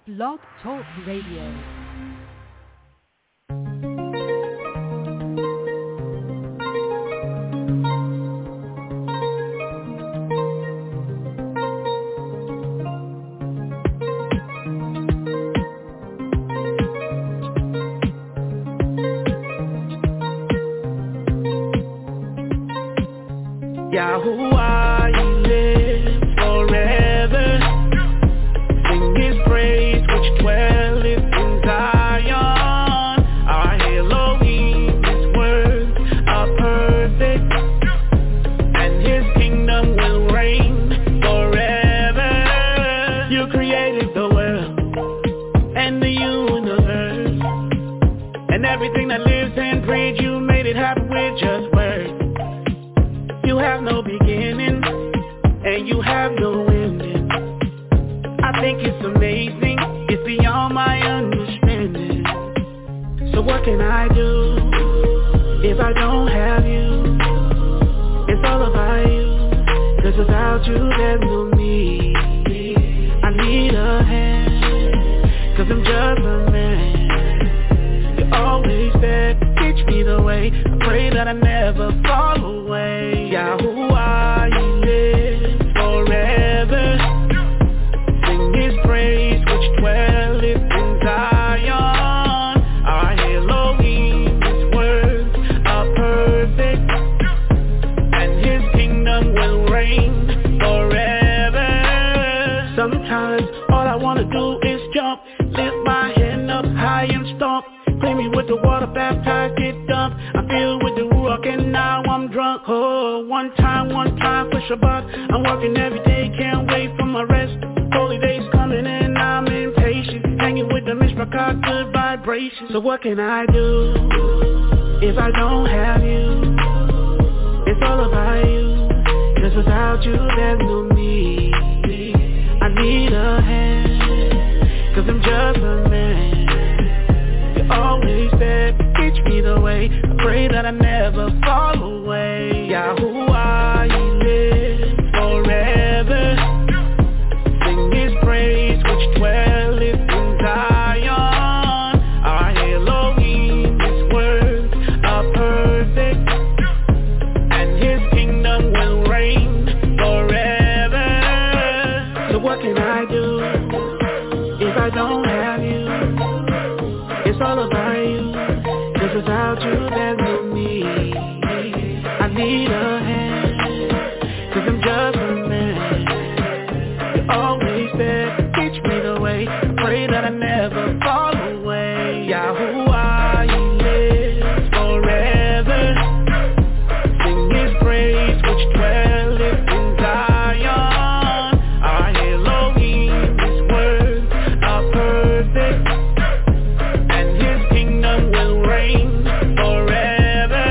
Blog Talk Radio. Yahuwah, you live forever. Sing his praise which dwelleth in Zion. Our Elohim, his words are perfect, and his kingdom will reign forever. You created the world and the universe, and everything that lives and breathes. You made it happen with just words. You have no beginning, and you have no ending. I think it's amazing, it's beyond my understanding. So what can I do if I don't have you? It's all about you, 'cause without you there's no me. I need a hand, 'cause I'm just a man. You always said, teach me the way. I pray that I never fall away. Yahuwah, you live forever. Sing his praise which dwelleth in Zion. Our Elohim, his words are perfect, and his kingdom will reign forever. Sometimes all I wanna do is jump, lift my hand up high and stomp. Clean me with the water, baptized, get dumped. I feel with the ruach and now I'm drunk. Oh, one time for Shabbat. I'm working every day, can't wait for my rest. Holy days coming and I'm impatient. Hanging with the Mishpachah, good vibrations. So what can I do if I don't have you? It's all about you, 'cause without you there's no me. I need a hand, 'cause I'm just a man. Always said, teach me the way. I pray that I never fall away. Yahuwah, you live forever. Sing his praise which dwelleth in Zion. Our Elohim, his words are perfect, and his kingdom will reign forever. So what can I do if I don't have you? It's all about you, 'cause without you there's no me. I need a hand, 'cause I'm just a man. You always said, teach me the way. I pray that I never fall away. Yahuwah, you live forever. Sing his praise which dwelleth in Zion. Our Elohim, his words are perfect, will reign forever.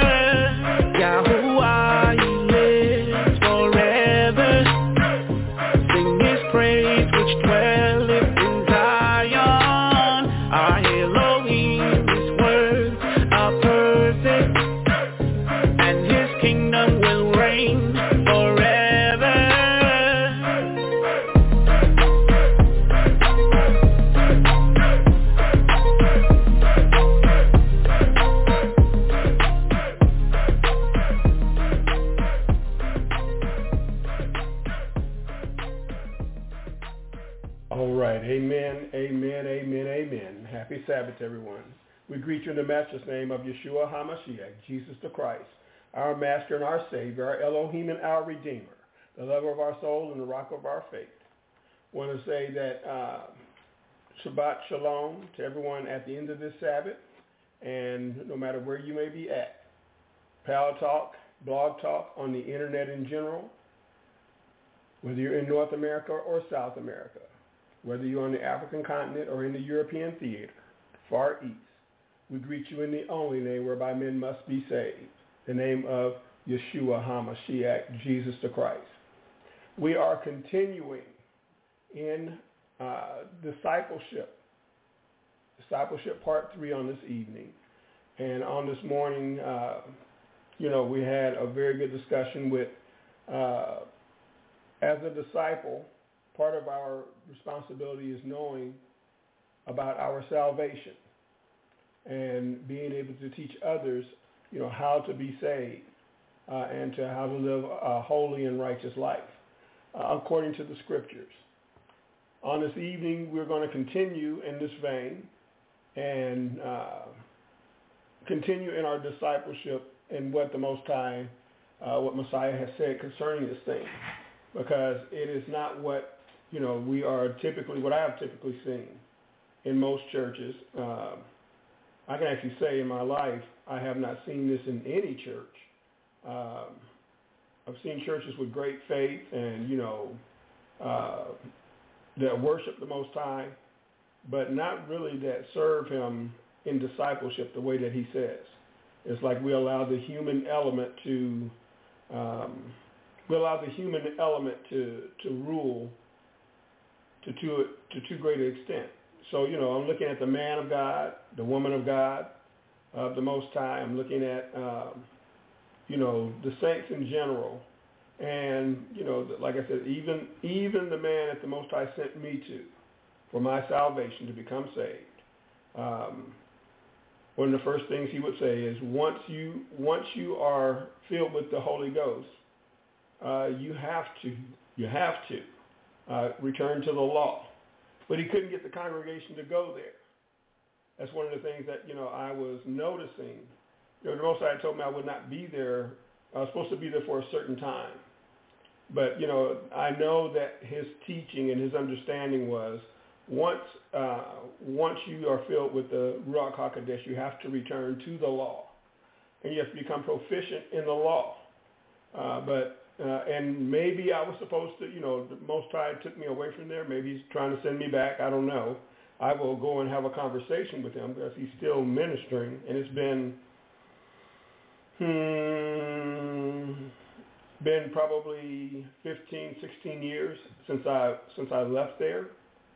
Yahuwah, he lives forever. Sing his praise which dwelleth in Zion. Our Elohim, his words are perfect, and his kingdom will reign forever. All right, amen, amen, amen, amen. Happy Sabbath, everyone. We greet you in the matchless name of Yeshua HaMashiach, Jesus the Christ, our Master and our Savior, our Elohim and our Redeemer, the lover of our soul and the rock of our faith. I want to say that Shabbat Shalom to everyone at the end of this Sabbath, and no matter where you may be at, Pal Talk, Blog Talk, on the internet in general, whether you're in North America or South America, whether you're on the African continent or in the European theater, Far East, we greet you in the only name whereby men must be saved, the name of Yeshua HaMashiach, Jesus the Christ. We are continuing in discipleship part 3 on this evening. And on this morning, we had a very good discussion with, as a disciple, part of our responsibility is knowing about our salvation and being able to teach others, how to be saved and to how to live a holy and righteous life according to the scriptures. On this evening, we're going to continue in this vein and continue in our discipleship in what the Most High, what Messiah has said concerning this thing, because it is not what we are typically, what I have typically seen in most churches. I can actually say in my life, I have not seen this in any church. I've seen churches with great faith and, that worship the Most High, but not really that serve Him in discipleship the way that He says. It's like we allow the human element to rule to too great an extent. So, I'm looking at the man of God, the woman of God, of the Most High. I'm looking at, the saints in general. And, like I said, even the man that the Most High sent me to for my salvation to become saved. One of the first things he would say is, once you are filled with the Holy Ghost, you have to return to the law. But he couldn't get the congregation to go there. That's one of the things that, I was noticing. The Most High told me I would not be there. I was supposed to be there for a certain time. But, I know that his teaching and his understanding was once you are filled with the Ruach HaKodesh, you have to return to the law. And you have to become proficient in the law. And maybe I was supposed to, the Most High took me away from there. Maybe he's trying to send me back. I don't know. I will go and have a conversation with him because he's still ministering. And it's been probably 15, 16 years since I left there.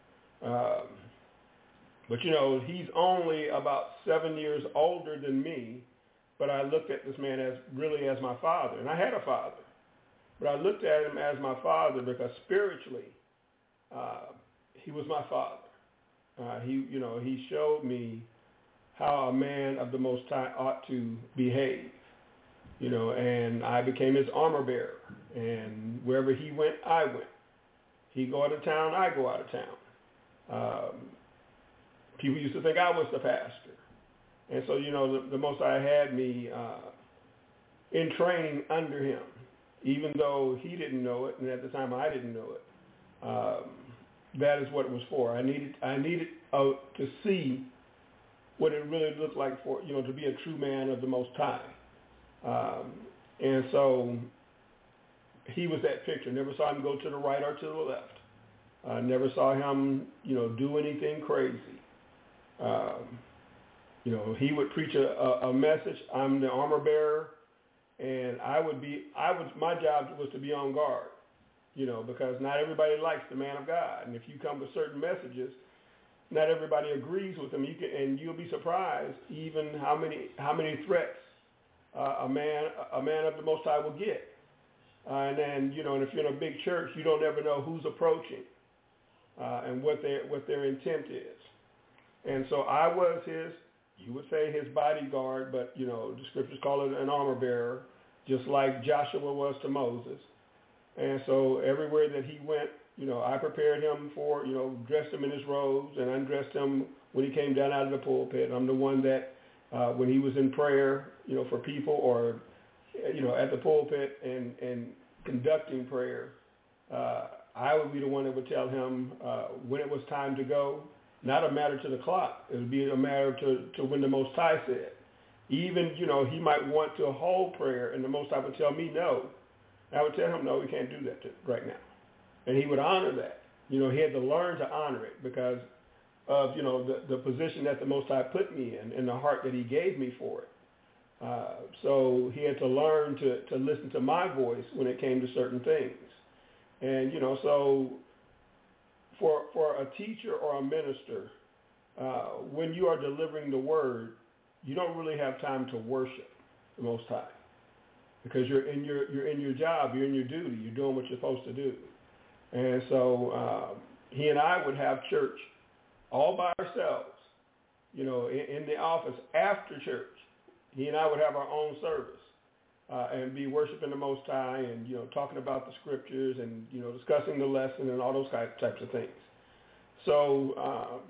But he's only about 7 years older than me. But I looked at this man as my father. And I had a father. But I looked at him as my father because spiritually, he was my father. He showed me how a man of the Most High ought to behave. And I became his armor bearer. And wherever he went, I went. He go out of town, I go out of town. People used to think I was the pastor. And so, the Most High had me in training under him, even though he didn't know it, and at the time I didn't know it. That is what it was for. I needed to see what it really looked like for, to be a true man of the Most High. And so he was that picture. Never saw him go to the right or to the left. Never saw him, do anything crazy. He would preach a message. I'm the armor bearer, and my job was to be on guard, because not everybody likes the man of God. And if you come with certain messages, not everybody agrees with them. And you'll be surprised even how many threats a man of the Most High will get. And then, and if you're in a big church, you don't ever know who's approaching and what their intent is. And so I was you would say his bodyguard, but, the scriptures call it an armor bearer, just like Joshua was to Moses. And so everywhere that he went, I prepared him for, dressed him in his robes and undressed him when he came down out of the pulpit. I'm the one that when he was in prayer, for people or, at the pulpit and conducting prayer, I would be the one that would tell him when it was time to go. Not a matter to the clock. It would be a matter to when the Most High said. Even, he might want to hold prayer, and the Most High would tell me no. I would tell him, no, we can't do that right now. And he would honor that. He had to learn to honor it because of, the position that the Most High put me in and the heart that he gave me for it. So he had to learn to listen to my voice when it came to certain things. And, so for a teacher or a minister, when you are delivering the word, you don't really have time to worship the Most High because you're in your job, you're in your duty, you're doing what you're supposed to do. And so he and I would have church all by ourselves, you know, in the office after church. He and I would have our own service and be worshiping the Most High and, you know, talking about the scriptures and, you know, discussing the lesson and all those types of things. So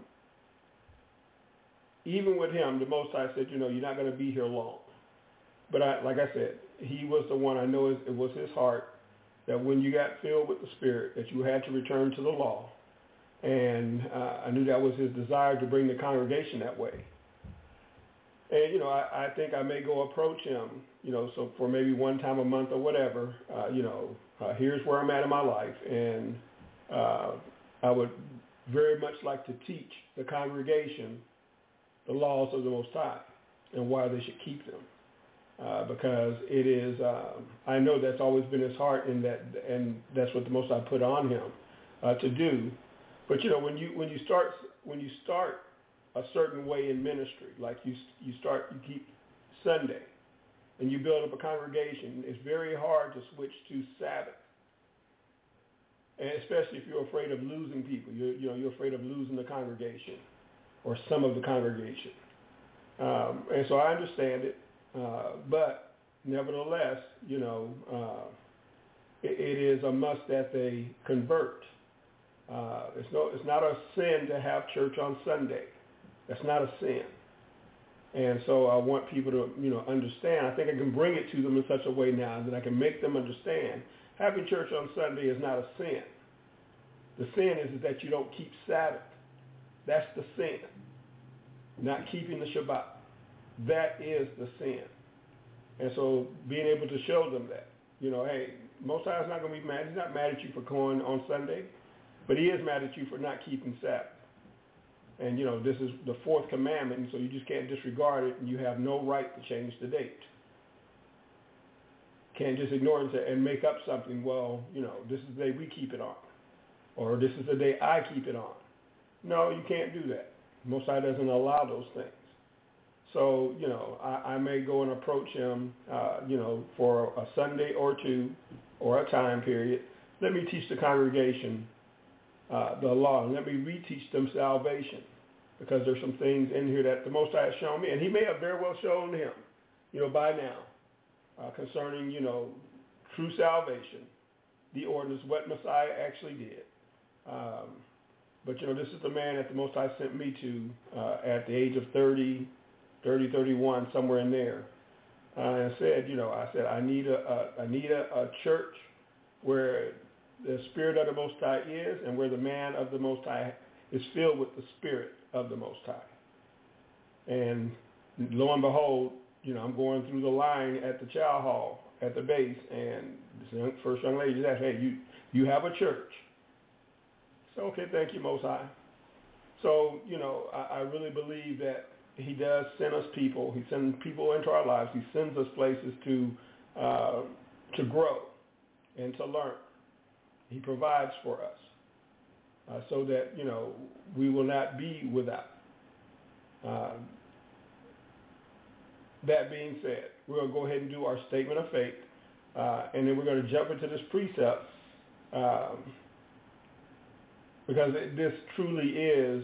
even with him, the Most High said, you know, you're not going to be here long. But like I said, he was the one, I know it was his heart, that when you got filled with the Spirit, that you had to return to the law. And I knew that was his desire to bring the congregation that way. And, you know, I think I may go approach him, you know, so for maybe one time a month or whatever, you know, here's where I'm at in my life. And I would very much like to teach the congregation the laws of the Most High and why they should keep them. Because it is, I know that's always been his heart, and that's what the Most High put on him to do. But you know, when you start a certain way in ministry, like you keep Sunday, and you build up a congregation, it's very hard to switch to Sabbath, and especially if you're afraid of losing people. You're afraid of losing the congregation or some of the congregation, and so I understand it. But nevertheless, you know, it is a must that they convert. It's not a sin to have church on Sunday. That's not a sin. And so I want people to, you know, understand. I think I can bring it to them in such a way now that I can make them understand. Having church on Sunday is not a sin. The sin is that you don't keep Sabbath. That's the sin. Not keeping the Shabbat. That is the sin. And so being able to show them that, you know, hey, Most High is not going to be mad. He's not mad at you for going on Sunday, but he is mad at you for not keeping Sabbath. And, you know, this is the fourth commandment, and so you just can't disregard it, and you have no right to change the date. Can't just ignore it and make up something, well, you know, this is the day we keep it on, or this is the day I keep it on. No, you can't do that. Most High doesn't allow those things. So, you know, I may go and approach him, you know, for a Sunday or two or a time period. Let me teach the congregation the law, and let me reteach them salvation, because there's some things in here that the Most High has shown me, and he may have very well shown him, you know, by now, concerning, you know, true salvation, the ordinance, what Messiah actually did. But, you know, this is the man that the Most High sent me to at the age of 30, 31, somewhere in there. And said, you know, I need a church where the Spirit of the Most High is, and where the man of the Most High is filled with the Spirit of the Most High. And lo and behold, you know, I'm going through the line at the chow hall at the base, and this first young lady said, hey, you have a church. So, okay, thank you, Most High. So, you know, I really believe that he does send us people. He sends people into our lives. He sends us places to grow and to learn. He provides for us so that, you know, we will not be without. That being said, we're going to go ahead and do our statement of faith, and then we're going to jump into this precept, because this truly is,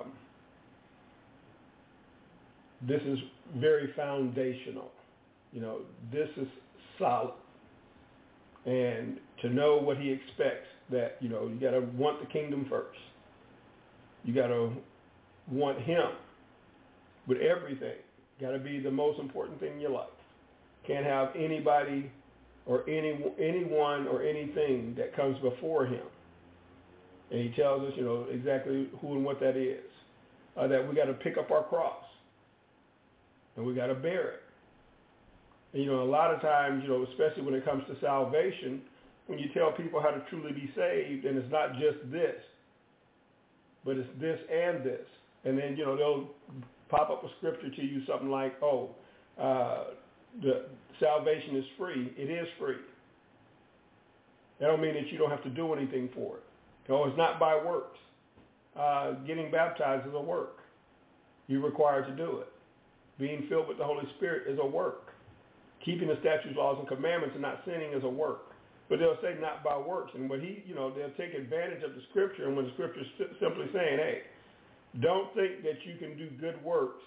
this is very foundational. You know, this is solid. And to know what he expects, that, you know, you got to want the kingdom first. You got to want him with everything. Got to be the most important thing in your life. Can't have anybody or anyone or anything that comes before him. And he tells us, you know, exactly who and what that is. That we got to pick up our cross. And we got to bear it. And, you know, a lot of times, you know, especially when it comes to salvation, when you tell people how to truly be saved, and it's not just this, but it's this and this. And then, you know, they'll pop up a scripture to you, something like, the salvation is free. It is free. That don't mean that you don't have to do anything for it. No, it's not by works. Getting baptized is a work. You're required to do it. Being filled with the Holy Spirit is a work. Keeping the statutes, laws, and commandments and not sinning is a work. But they'll say not by works. And what they'll take advantage of the scripture, and when the scripture is simply saying, hey, don't think that you can do good works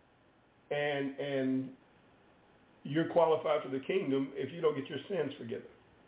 and you're qualified for the kingdom if you don't get your sins forgiven.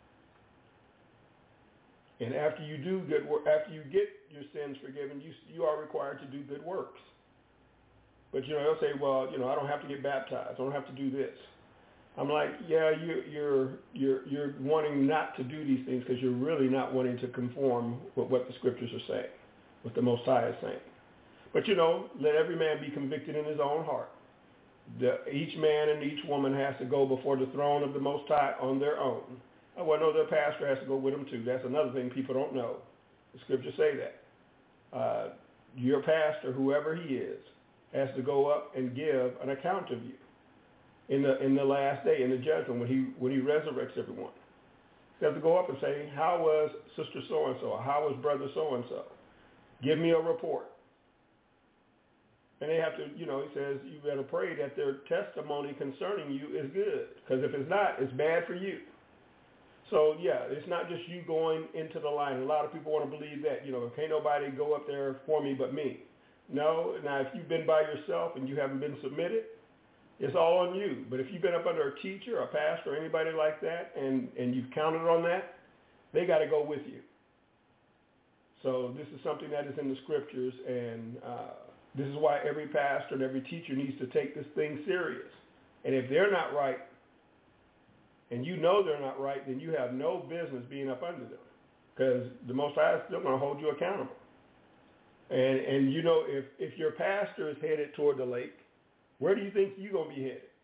And after you do good work, after you get your sins forgiven, you are required to do good works. But they'll say, well, I don't have to get baptized. I don't have to do this. I'm like, yeah, you're wanting not to do these things because you're really not wanting to conform with what the scriptures are saying, what the Most High is saying. But let every man be convicted in his own heart. Each man and each woman has to go before the throne of the Most High on their own. Well, no, their pastor has to go with them too. That's another thing people don't know. The scriptures say that. Your pastor, whoever he is, has to go up and give an account of you in the last day, in the judgment, when he resurrects everyone. He has to go up and say, how was sister so-and-so? How was brother so-and-so? Give me a report. And they have to, he says, you better pray that their testimony concerning you is good. Because if it's not, it's bad for you. So, yeah, it's not just you going into the line. A lot of people want to believe that, can't nobody go up there for me but me. No. Now, if you've been by yourself and you haven't been submitted, it's all on you. But if you've been up under a teacher, a pastor, anybody like that, and you've counted on that, they got to go with you. So this is something that is in the scriptures, and this is why every pastor and every teacher needs to take this thing serious. And if they're not right, and they're not right, then you have no business being up under them, because the Most High is still going to hold you accountable. And if your pastor is headed toward the lake, where do you think you're going to be headed?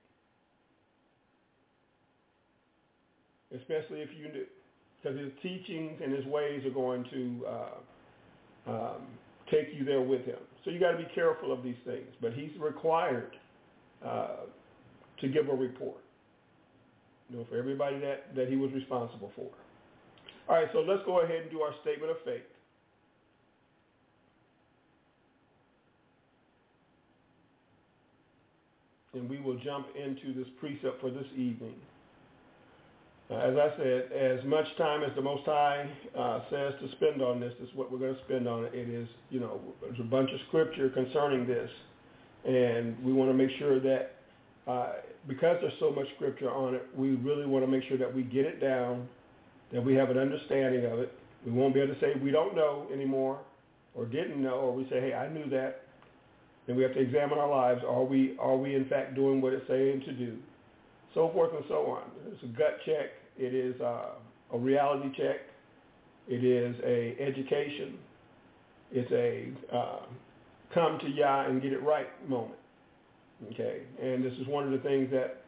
Especially if you do, because his teachings and his ways are going to take you there with him. So you got to be careful of these things. But he's required to give a report, for everybody that he was responsible for. All right, so let's go ahead and do our statement of faith. And we will jump into this precept for this evening. As I said, as much time as the Most High says to spend on this is what we're going to spend on it. It is, there's a bunch of scripture concerning this. And we want to make sure that because there's so much scripture on it, we really want to make sure that we get it down, that we have an understanding of it. We won't be able to say we don't know anymore or didn't know, or we say, hey, I knew that. Then we have to examine our lives. Are we in fact doing what it's saying to do? So forth and so on. It's a gut check. It is a reality check. It is a education. It's a come to Yah and get it right moment. Okay, and this is one of the things that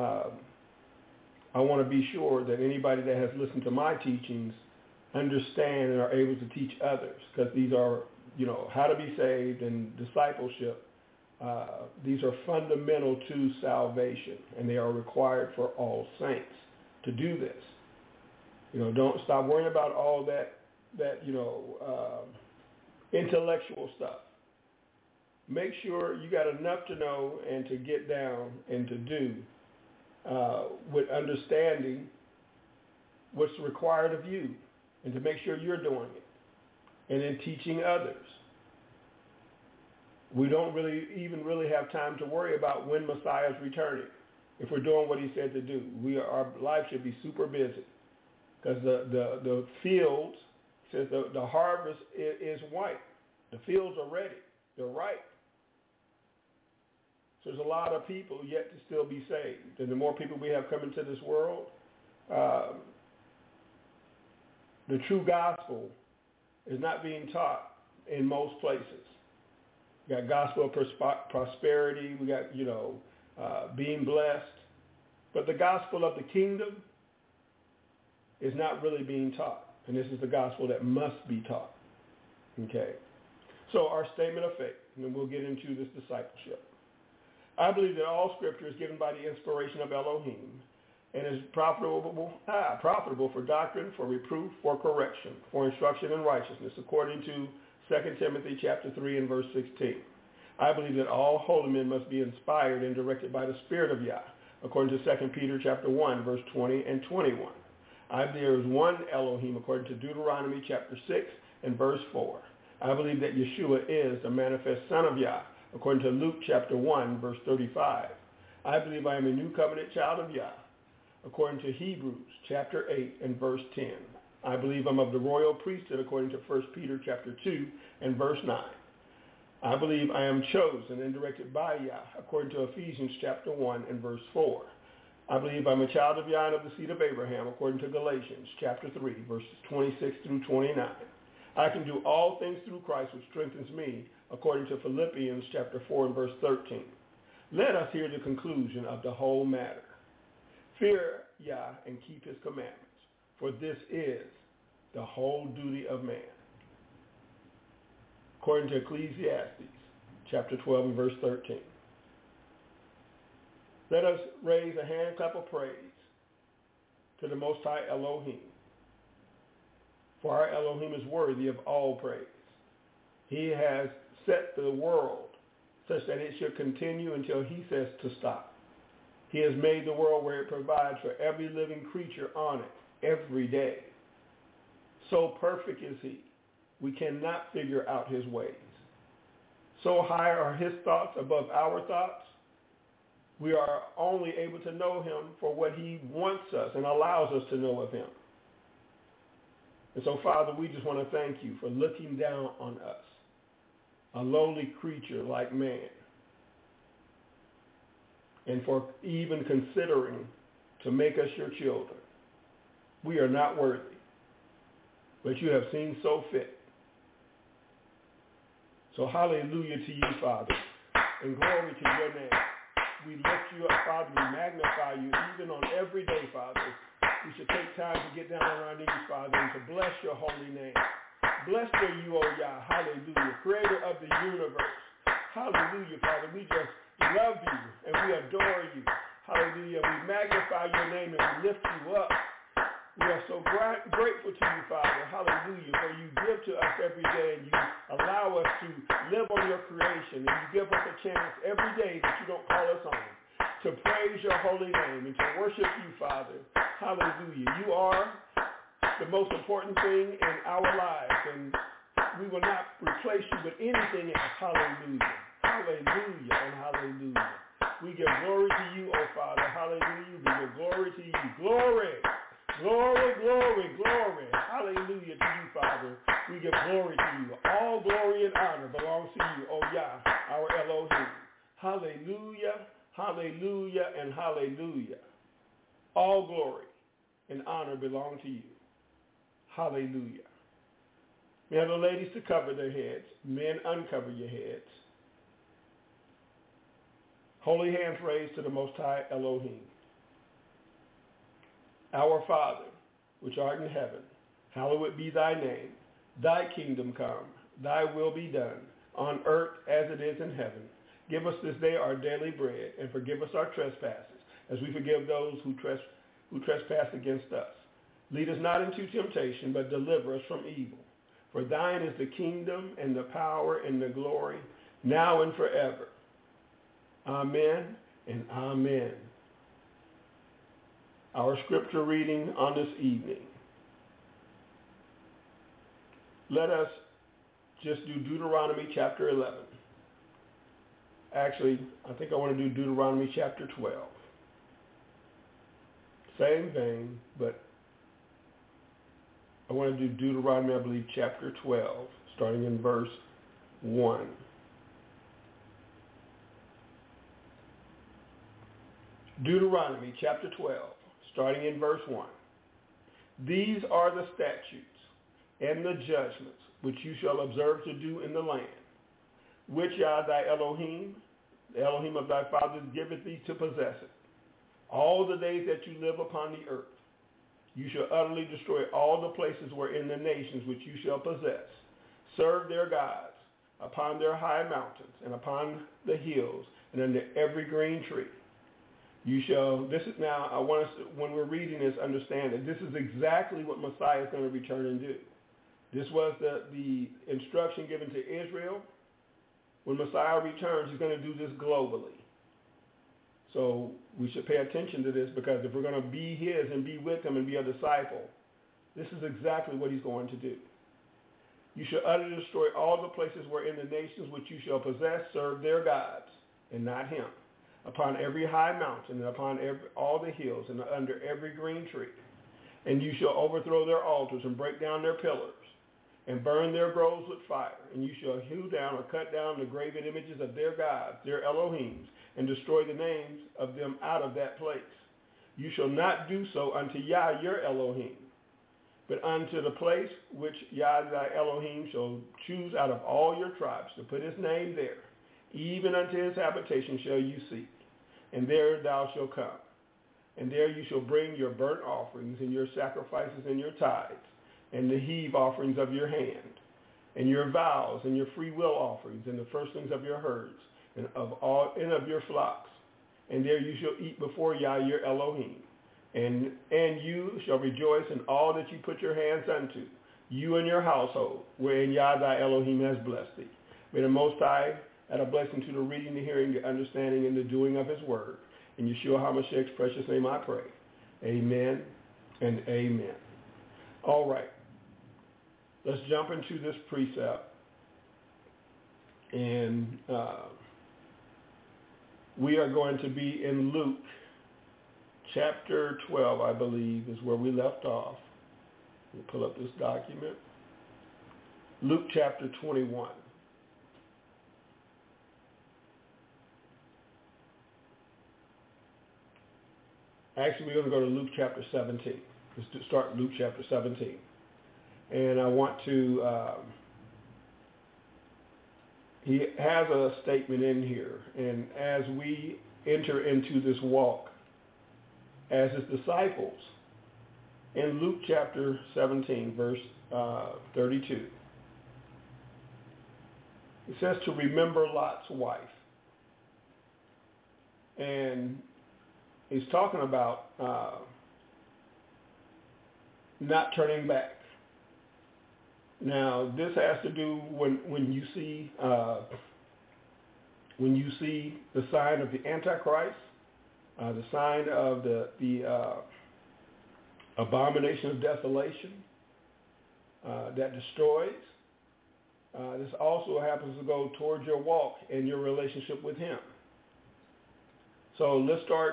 I want to be sure that anybody that has listened to my teachings understand and are able to teach others, because these are, how to be saved and discipleship. These are fundamental to salvation, and they are required for all saints to do this. Don't stop worrying about all that intellectual stuff. Make sure you got enough to know and to get down and to do with understanding what's required of you, and to make sure you're doing it, and then teaching others. We don't really have time to worry about when Messiah is returning if we're doing what he said to do. Our life should be super busy, because the fields, says the harvest is white. The fields are ready. They're ripe. So there's a lot of people yet to still be saved. And the more people we have come into this world, the true gospel is not being taught in most places. We got gospel of prosperity. We got, being blessed. But the gospel of the kingdom is not really being taught. And this is the gospel that must be taught. Okay? So our statement of faith, and then we'll get into this discipleship. I believe that all scripture is given by the inspiration of Elohim and is profitable for doctrine, for reproof, for correction, for instruction in righteousness, according to 2 Timothy chapter 3 and verse 16. I believe that all holy men must be inspired and directed by the Spirit of Yah, according to 2 Peter chapter 1, verse 20 and 21. I believe there is one Elohim according to Deuteronomy chapter 6 and verse 4. I believe that Yeshua is the manifest Son of Yah according to Luke chapter 1 verse 35. I believe I am a new covenant child of Yah according to Hebrews chapter 8 and verse 10. I believe I'm of the royal priesthood according to 1 Peter chapter 2 and verse 9. I believe I am chosen and directed by Yah according to Ephesians chapter 1 and verse 4. I believe I'm a child of Yah and of the seed of Abraham according to Galatians chapter 3 verses 26 through 29. I can do all things through Christ which strengthens me according to Philippians chapter 4 and verse 13. Let us hear the conclusion of the whole matter. Fear Yah and keep his commandments, for this is the whole duty of man. According to Ecclesiastes chapter 12 and verse 13. Let us raise a hand clap of praise to the Most High Elohim. For our Elohim is worthy of all praise. He has set the world such that it should continue until he says to stop. He has made the world where it provides for every living creature on it every day. So perfect is he, we cannot figure out his ways. So high are his thoughts above our thoughts, we are only able to know him for what he wants us and allows us to know of him. And so, Father, we just want to thank you for looking down on us, a lowly creature like man, and for even considering to make us your children. We are not worthy, but you have seen so fit. So hallelujah to you, Father, and glory to your name. We lift you up, Father. We magnify you even on every day, Father. We should take time to get down on our knees, Father, and to bless your holy name. Blessed are you, O Yah. Hallelujah. Creator of the universe. Hallelujah, Father. We just love you and we adore you. Hallelujah. We magnify your name and we lift you up. We are so grateful to you, Father. Hallelujah. For you give to us every day and you allow us to live on your creation. And you give us a chance every day that you don't call us on to praise your holy name and to worship you, Father. Hallelujah. You are the most important thing in our lives, and we will not replace you with anything else. Hallelujah. Hallelujah and hallelujah. We give glory to you, O Father. Hallelujah. We give glory to you. Glory. Glory, glory, glory. Hallelujah to you, Father. We give glory to you. All glory and honor belongs to you, O Yah, our Elohim. Hallelujah, hallelujah, and hallelujah. All glory and honor belong to you. Hallelujah. We have the ladies to cover their heads. Men, uncover your heads. Holy hands raised to the Most High Elohim. Our Father, which art in heaven, hallowed be thy name. Thy kingdom come, thy will be done, on earth as it is in heaven. Give us this day our daily bread, and forgive us our trespasses, as we forgive those who trespass against us. Lead us not into temptation, but deliver us from evil. For thine is the kingdom, and the power, and the glory, now and forever. Amen and amen. Our scripture reading on this evening. Let us just do Deuteronomy chapter 11. Actually, I think I want to do Deuteronomy chapter 12. Same vein, but I want to do Deuteronomy, I believe, chapter 12, starting in verse 1. Deuteronomy chapter 12, starting in verse 1. These are the statutes and the judgments which you shall observe to do in the land, which Yah thy Elohim, the Elohim of thy fathers, giveth thee to possess it, all the days that you live upon the earth. You shall utterly destroy all the places wherein the nations which you shall possess serve their gods, upon their high mountains and upon the hills and under every green tree. You shall, this is now, I want us to, when we're reading this, understand that this is exactly what Messiah is going to return and do. This was the instruction given to Israel. When Messiah returns, he's going to do this globally. So we should pay attention to this, because if we're going to be his and be with him and be a disciple, this is exactly what he's going to do. You shall utterly destroy all the places wherein the nations which you shall possess serve their gods, and not him, upon every high mountain and upon all the hills and under every green tree. And you shall overthrow their altars and break down their pillars and burn their groves with fire. And you shall hew down or cut down the graven images of their gods, their Elohims, and destroy the names of them out of that place. You shall not do so unto Yah your Elohim, but unto the place which Yah thy Elohim shall choose out of all your tribes to put his name there, even unto his habitation shall you seek, and there thou shalt come. And there you shall bring your burnt offerings and your sacrifices and your tithes, and the heave offerings of your hand, and your vows and your free will offerings, and the firstlings of your herds, and of your flocks. And there you shall eat before Yah your Elohim. And you shall rejoice in all that you put your hands unto, you and your household, wherein Yah thy Elohim has blessed thee. May the Most High add a blessing to the reading, the hearing, the understanding, and the doing of his word. In Yeshua HaMashiach's precious name I pray. Amen and amen. All right. Let's jump into this precept. And we are going to be in Luke chapter 12, I believe, is where we left off. We'll pull up this document. Luke chapter 21. Actually, we're going to go to Luke chapter 17. Let's start Luke chapter 17. And I want to, he has a statement in here. And as we enter into this walk as his disciples, in Luke chapter 17, verse 32, it says to remember Lot's wife. And he's talking about not turning back. Now, this has to do when you see the sign of the Antichrist, the sign of the abomination of desolation that destroys. This also happens to go towards your walk and your relationship with him. So let's start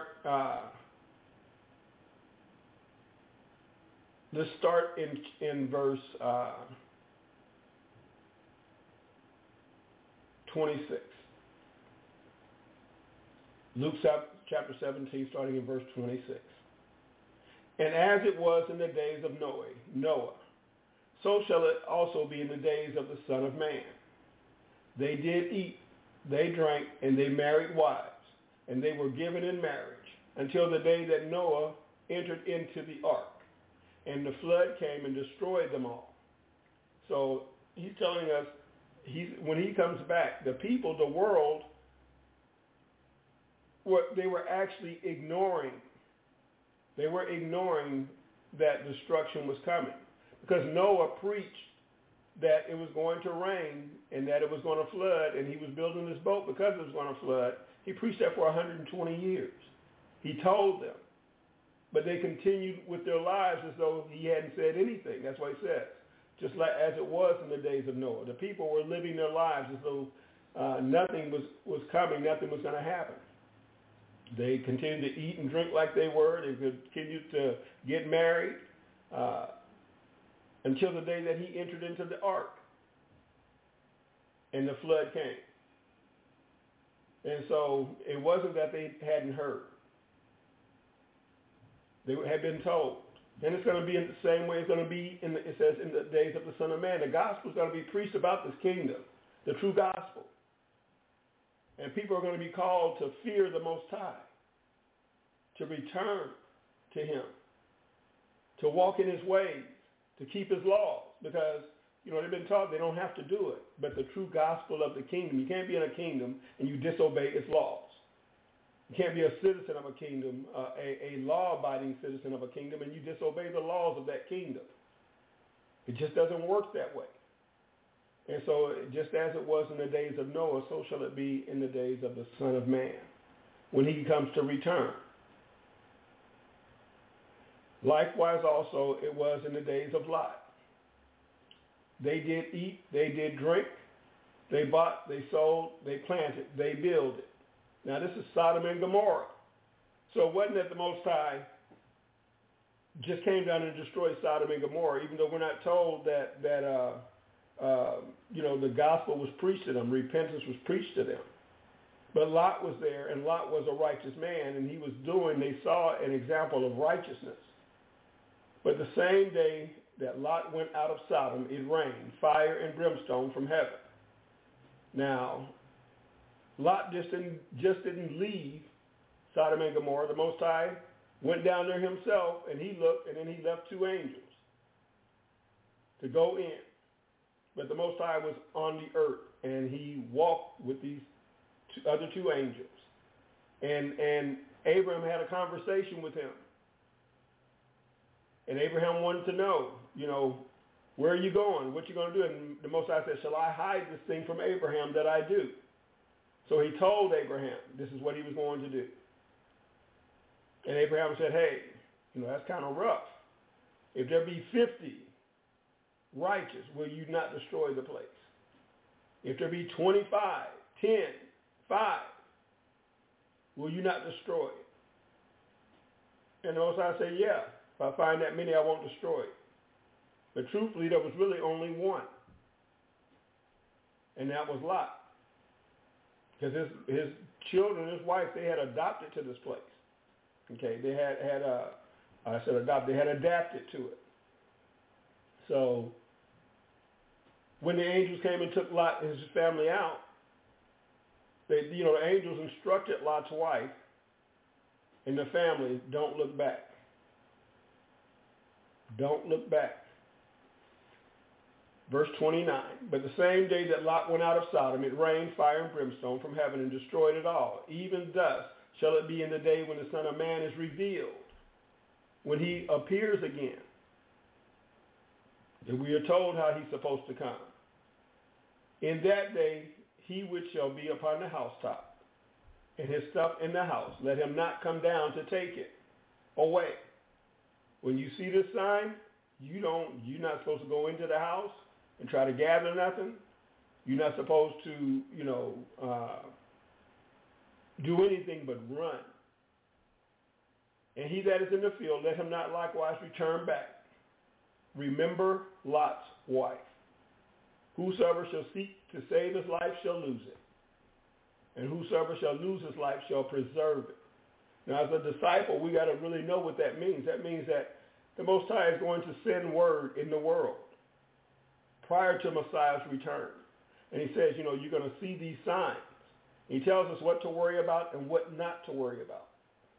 in verse 26. Luke chapter 17, starting in verse 26. And as it was in the days of Noah, so shall it also be in the days of the Son of Man. They did eat, they drank, and they married wives, and they were given in marriage until the day that Noah entered into the ark, and the flood came and destroyed them all. So he's telling us, when he comes back, the people, the world, they were actually ignoring. They were ignoring that destruction was coming, because Noah preached that it was going to rain and that it was going to flood, and he was building this boat because it was going to flood. He preached that for 120 years. He told them. But they continued with their lives as though he hadn't said anything. That's what he says. Just like as it was in the days of Noah. The people were living their lives as though nothing was coming, nothing was going to happen. They continued to eat and drink like they were. They continued to get married until the day that he entered into the ark. And the flood came. And so it wasn't that they hadn't heard. They had been told. And it's going to be in the same way it's going to be, it says, in the days of the Son of Man. The gospel is going to be preached about this kingdom, the true gospel. And people are going to be called to fear the Most High, to return to him, to walk in his ways, to keep his laws. Because, they've been taught they don't have to do it. But the true gospel of the kingdom, you can't be in a kingdom and you disobey its laws. You can't be a citizen of a kingdom, a law-abiding citizen of a kingdom, and you disobey the laws of that kingdom. It just doesn't work that way. And so just as it was in the days of Noah, so shall it be in the days of the Son of Man. when he comes to return. Likewise also it was in the days of Lot. They did eat, they did drink, they bought, they sold, they planted, they builded. Now this is Sodom and Gomorrah. So it wasn't that the Most High just came down and destroyed Sodom and Gomorrah, even though we're not told that the gospel was preached to them, repentance was preached to them. But Lot was there, and Lot was a righteous man, and they saw an example of righteousness. But the same day that Lot went out of Sodom, it rained fire and brimstone from heaven. Now, Lot just didn't leave Sodom and Gomorrah. The Most High went down there himself, and he looked, and then he left 2 angels to go in. But the Most High was on the earth, and he walked with these other 2 angels. And Abraham had a conversation with him. And Abraham wanted to know, where are you going? What you going to do? And the Most High said, shall I hide this thing from Abraham that I do? So he told Abraham this is what he was going to do. And Abraham said, hey, that's kind of rough. If there be 50 righteous, will you not destroy the place? If there be 25, 10, 5, will you not destroy it? And the Most High said, yeah. If I find that many, I won't destroy it. But truthfully, there was really only one. And that was Lot. Because his children, his wife, they had adopted to this place. Okay, they had adapted to it. So when the angels came and took Lot and his family out, the angels instructed Lot's wife and the family, don't look back. Don't look back. Verse 29, but the same day that Lot went out of Sodom, it rained fire and brimstone from heaven and destroyed it all. Even thus shall it be in the day when the Son of Man is revealed, when he appears again. And we are told how he's supposed to come. In that day, he which shall be upon the housetop, and his stuff in the house, let him not come down to take it away. When you see this sign, you're not supposed to go into the house and try to gather nothing. You're not supposed to, do anything but run. And he that is in the field, let him not likewise return back. Remember Lot's wife. Whosoever shall seek to save his life shall lose it. And whosoever shall lose his life shall preserve it. Now, as a disciple, we got to really know what that means. That means that the Most High is going to send word in the world prior to Messiah's return. And he says, you're going to see these signs. He tells us what to worry about and what not to worry about.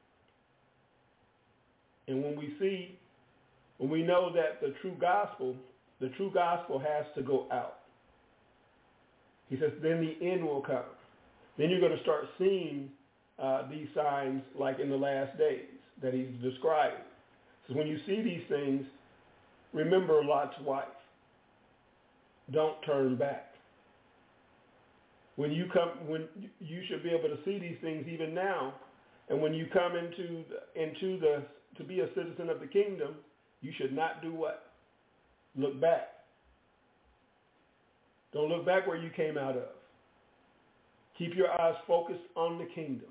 And when we know that the true gospel has to go out. He says, then the end will come. Then you're going to start seeing these signs like in the last days that he's describing. So when you see these things, remember Lot's wife. Don't turn back. When you should be able to see these things even now, and when you come to be a citizen of the kingdom, you should not do what? Look back. Don't look back where you came out of. Keep your eyes focused on the kingdom.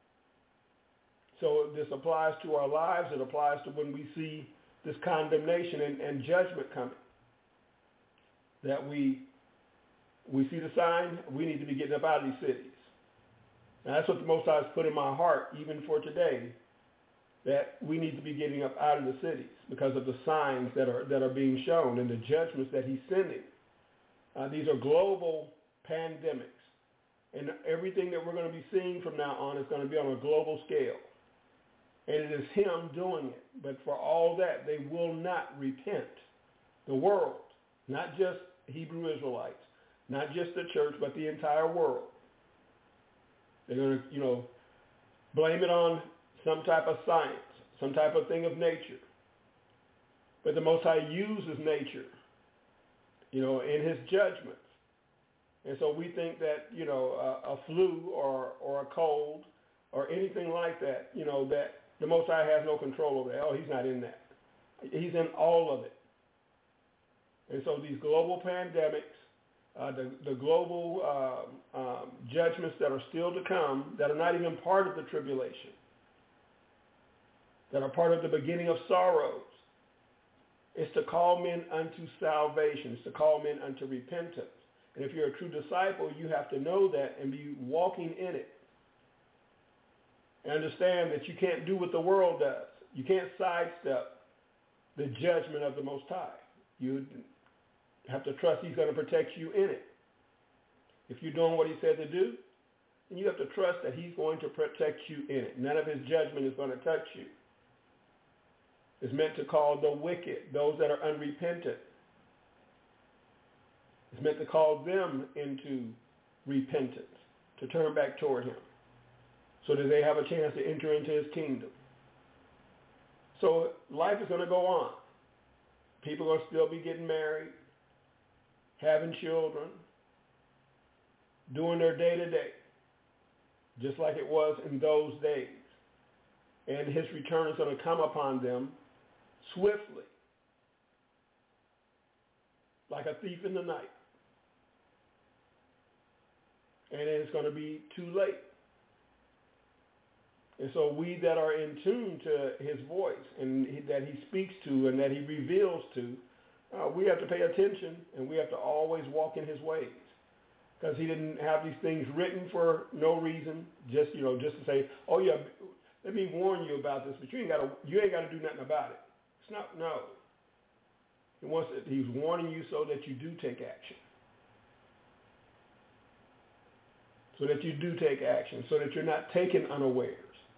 So this applies to our lives. It applies to when we see this condemnation and judgment coming. That we see the sign, we need to be getting up out of these cities. Now that's what the Most High has put in my heart, even for today, that we need to be getting up out of the cities because of the signs that are being shown and the judgments that he's sending. These are global pandemics. And everything that we're going to be seeing from now on is going to be on a global scale. And it is him doing it. But for all that, they will not repent. The world, not just Hebrew Israelites, not just the church, but the entire world. They're going to, blame it on some type of science, some type of thing of nature. But the Most High uses nature, in his judgments. And so we think that, a flu or a cold or anything like that, that the Most High has no control over that. Oh, he's not in that. He's in all of it. And so these global pandemics, the global judgments that are still to come, that are not even part of the tribulation, that are part of the beginning of sorrows, is to call men unto salvation. It's to call men unto repentance. And if you're a true disciple, you have to know that and be walking in it. And understand that you can't do what the world does. You can't sidestep the judgment of the Most High. You have to trust he's going to protect you in it. If you're doing what he said to do, then you have to trust that he's going to protect you in it. None of his judgment is going to touch you. It's meant to call the wicked, those that are unrepentant. It's meant to call them into repentance, to turn back toward him, so that they have a chance to enter into his kingdom. So life is going to go on. People are going to still be getting married, having children, doing their day-to-day, just like it was in those days. And his return is going to come upon them swiftly, like a thief in the night. And it's going to be too late. And so we that are in tune to his voice and that he speaks to and that he reveals to, we have to pay attention and we have to always walk in his ways. Because he didn't have these things written for no reason, just to say, oh yeah, let me warn you about this, but you ain't got to do nothing about it. It's not, no. He's warning you so that you do take action. So that you do take action, so that you're not taken unawares.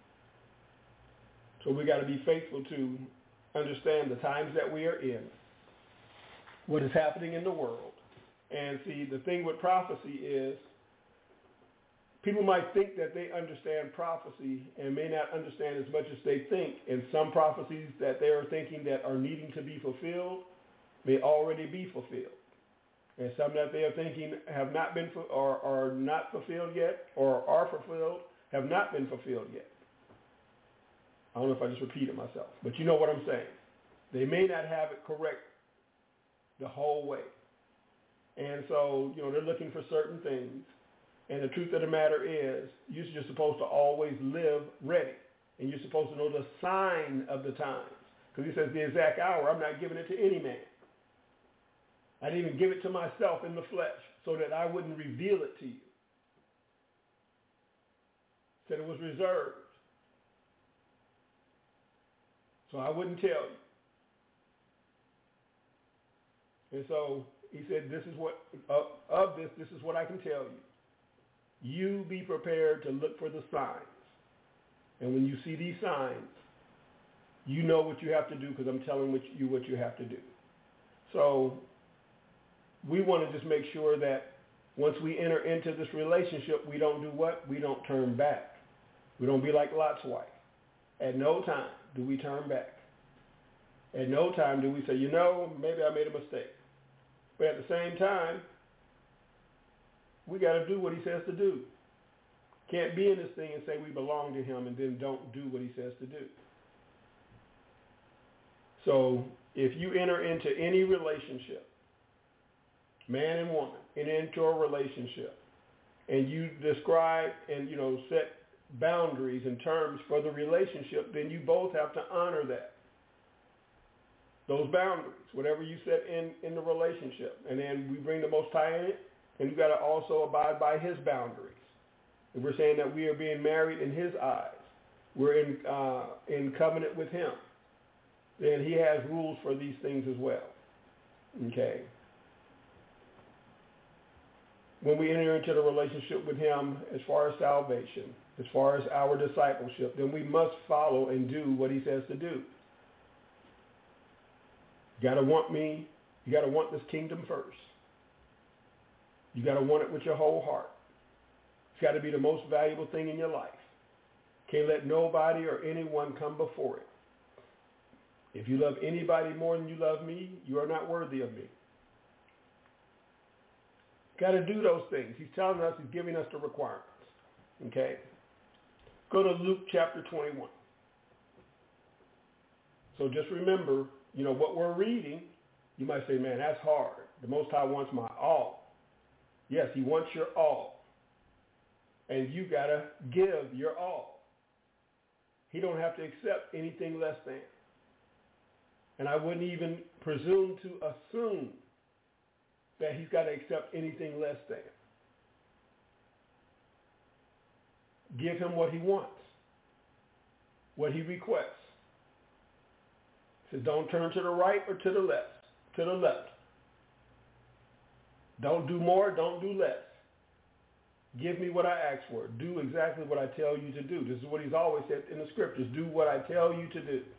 So we got to be faithful to understand the times that we are in, what is happening in the world. And see, the thing with prophecy is people might think that they understand prophecy and may not understand as much as they think. And some prophecies that they are thinking that are needing to be fulfilled may already be fulfilled. And some that they are thinking have not been or are not fulfilled yet or are fulfilled have not been fulfilled yet. I don't know if I just repeated myself, but you know what I'm saying. They may not have it correct the whole way. And so, they're looking for certain things. And the truth of the matter is, you're just supposed to always live ready. And you're supposed to know the sign of the times. Because he says the exact hour, I'm not giving it to any man. I didn't even give it to myself in the flesh so that I wouldn't reveal it to you. Said it was reserved. So I wouldn't tell you. And so he said, this is what, this is what I can tell you. You be prepared to look for the signs. And when you see these signs, you know what you have to do because I'm telling you what you have to do. So we want to just make sure that once we enter into this relationship, we don't do what? We don't turn back. We don't be like Lot's wife. At no time do we turn back. At no time do we say, maybe I made a mistake. But at the same time, we got to do what he says to do. Can't be in this thing and say we belong to him and then don't do what he says to do. So if you enter into any relationship, man and woman, enter into a relationship, and you describe and, set boundaries and terms for the relationship, then you both have to honor that. Those boundaries, whatever you set in the relationship. And then we bring the Most High in it, and you've got to also abide by his boundaries. And we're saying that we are being married in his eyes. We're in covenant with him. Then he has rules for these things as well. Okay. When we enter into the relationship with him as far as salvation, as far as our discipleship, then we must follow and do what he says to do. You got to want me. You got to want this kingdom first. You got to want it with your whole heart. It's got to be the most valuable thing in your life. Can't let nobody or anyone come before it. If you love anybody more than you love me, you are not worthy of me. Got to do those things. He's telling us, he's giving us the requirements. Okay? Go to Luke chapter 21. So just remember, what we're reading, you might say, man, that's hard. The Most High wants my all. Yes, he wants your all. And you got to give your all. He don't have to accept anything less than. And I wouldn't even presume to assume that he's got to accept anything less than. Give him what he wants, what he requests. He says, don't turn to the right or to the left. To the left. Don't do more, don't do less. Give me what I ask for. Do exactly what I tell you to do. This is what he's always said in the scriptures. Do what I tell you to do.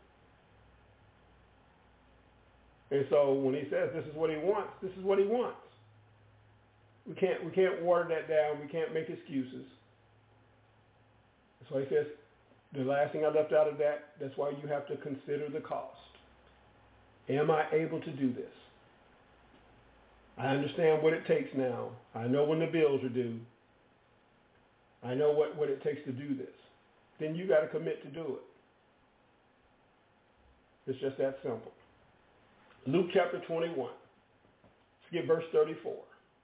And so when he says this is what he wants, this is what he wants. We can't water that down. We can't make excuses. So he says, the last thing I left out of that's why you have to consider the cost. Am I able to do this? I understand what it takes now. I know when the bills are due. I know what it takes to do this. Then you got to commit to do it. It's just that simple. Luke chapter 21. Let's get verse 34.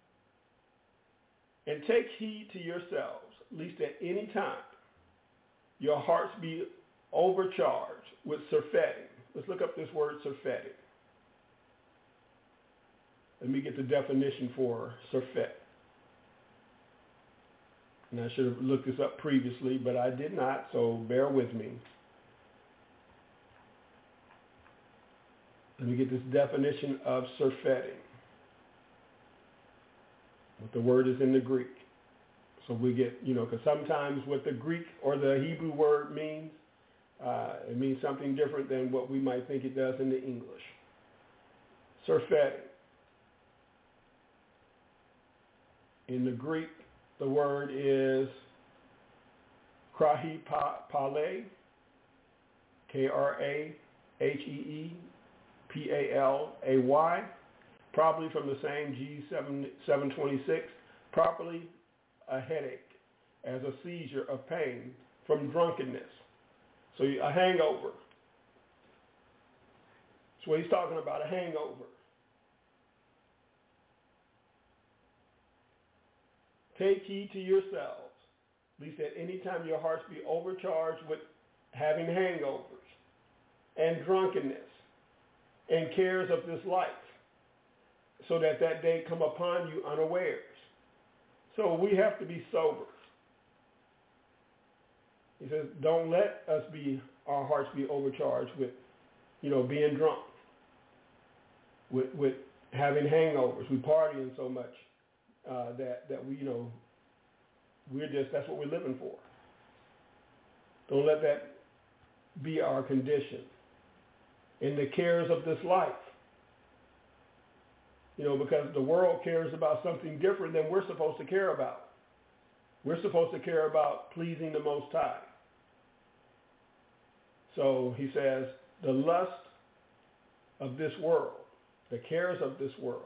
And take heed to yourselves, lest at any time your hearts be overcharged with surfeiting. Let's look up this word surfeiting. Let me get the definition for surfeit. And I should have looked this up previously, but I did not, so bear with me. Let me get this definition of surfeiting. What the word is in the Greek. So we get, because sometimes what the Greek or the Hebrew word means, it means something different than what we might think it does in the English. Surfeiting. In the Greek, the word is krahepalei, K-R-A-H-E-E-P-A-L-A-Y, probably from the same G726, properly a headache, as a seizure of pain from drunkenness. So a hangover. That's what he's talking about, a hangover. Take heed to yourselves, lest at any time your hearts be overcharged with having hangovers and drunkenness and cares of this life, so that day come upon you unawares. So we have to be sober. He says, don't let our hearts be overcharged with, being drunk, with having hangovers. We partying so much that we, that's what we're living for. Don't let that be our condition. In the cares of this life. Because the world cares about something different than we're supposed to care about. We're supposed to care about pleasing the Most High. So he says, the lust of this world, the cares of this world,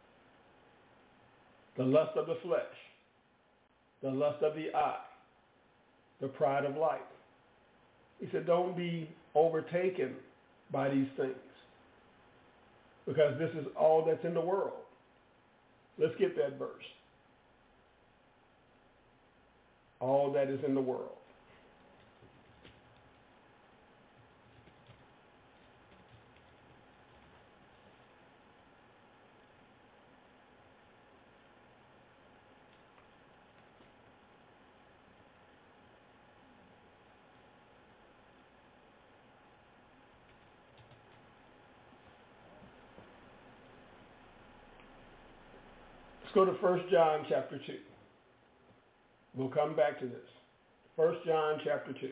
the lust of the flesh, the lust of the eye, the pride of life. He said, don't be overtaken by these things, because this is all that's in the world. Let's get that verse. All that is in the world. Let's go to 1 John chapter 2. We'll come back to this. 1 John chapter 2.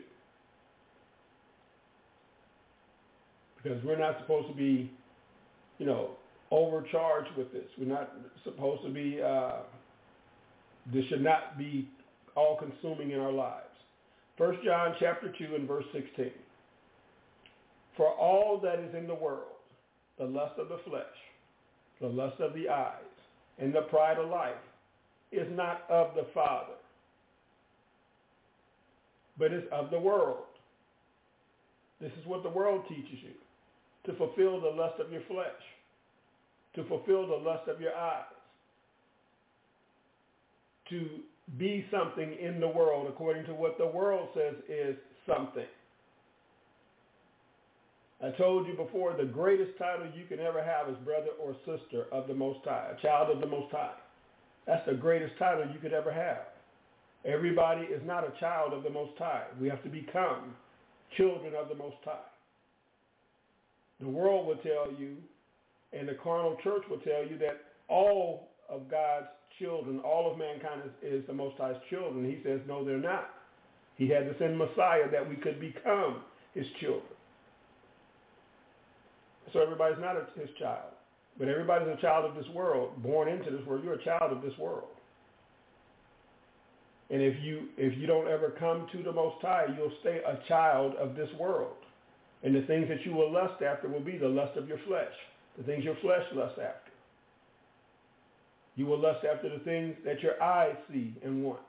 Because we're not supposed to be, overcharged with this. We're not supposed to be, this should not be all-consuming in our lives. 1 John chapter 2 and verse 16. For all that is in the world, the lust of the flesh, the lust of the eyes, and the pride of life, is not of the Father, but it's of the world. This is what the world teaches you, to fulfill the lust of your flesh, to fulfill the lust of your eyes, to be something in the world according to what the world says is something. I told you before, the greatest title you can ever have is brother or sister of the Most High, a child of the Most High. That's the greatest title you could ever have. Everybody is not a child of the Most High. We have to become children of the Most High. The world will tell you, and the carnal church will tell you, that all of God's children, all of mankind is the Most High's children. He says, no, they're not. He had to send Messiah that we could become his children. So everybody's not his child. But everybody's a child of this world, born into this world. You're a child of this world. And if you don't ever come to the Most High, you'll stay a child of this world. And the things that you will lust after will be the lust of your flesh, the things your flesh lusts after. You will lust after the things that your eyes see and want.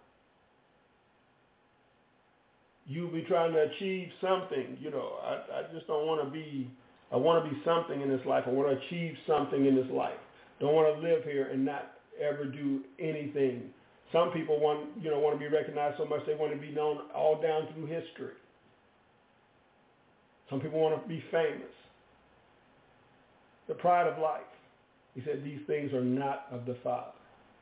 You'll be trying to achieve something. I just don't want to be, I want to be something in this life. I want to achieve something in this life. Don't want to live here and not ever do anything. Some people want to be recognized so much they want to be known all down through history. Some people want to be famous. The pride of life. He said these things are not of the Father.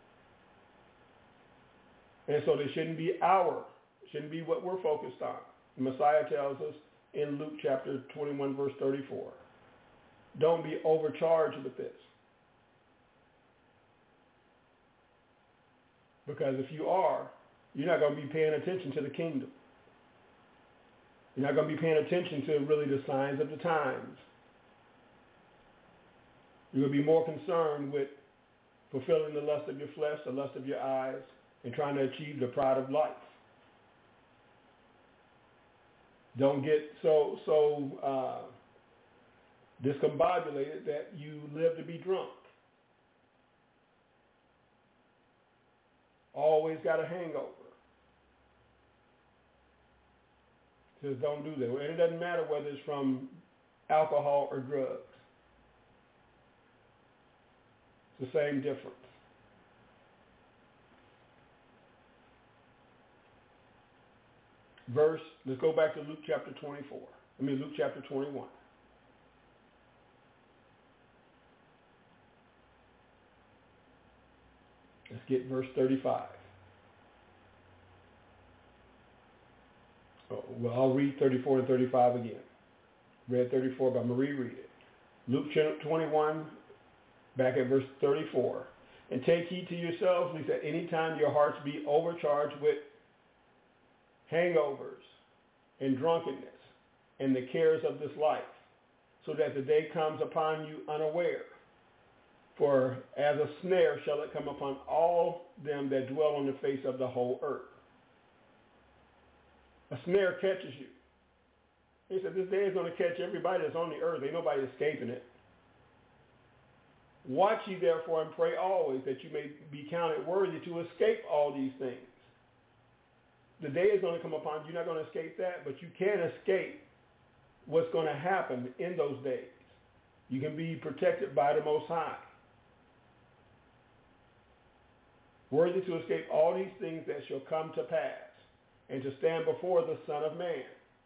And so they shouldn't be what we're focused on. The Messiah tells us in Luke chapter 21, verse 34. Don't be overcharged with this. Because if you are, you're not going to be paying attention to the kingdom. You're not going to be paying attention to really the signs of the times. You're going to be more concerned with fulfilling the lust of your flesh, the lust of your eyes, and trying to achieve the pride of life. Don't get so discombobulated that you live to be drunk. Always got a hangover. Says don't do that. And it doesn't matter whether it's from alcohol or drugs. It's the same difference. Let's go back to Luke chapter 21. Let's get verse 35. Well, I'll read 34 and 35 again. Read 34, but I'm going to reread it. Luke 21, back at verse 34. And take heed to yourselves, lest at any time your hearts be overcharged with hangovers and drunkenness and the cares of this life, so that the day comes upon you unaware. For as a snare shall it come upon all them that dwell on the face of the whole earth. A snare catches you. He said this day is going to catch everybody that's on the earth. Ain't nobody escaping it. Watch ye therefore and pray always, that you may be counted worthy to escape all these things. The day is going to come upon you. You're not going to escape that, but you can escape what's going to happen in those days. You can be protected by the Most High. Worthy to escape all these things that shall come to pass, and to stand before the Son of Man.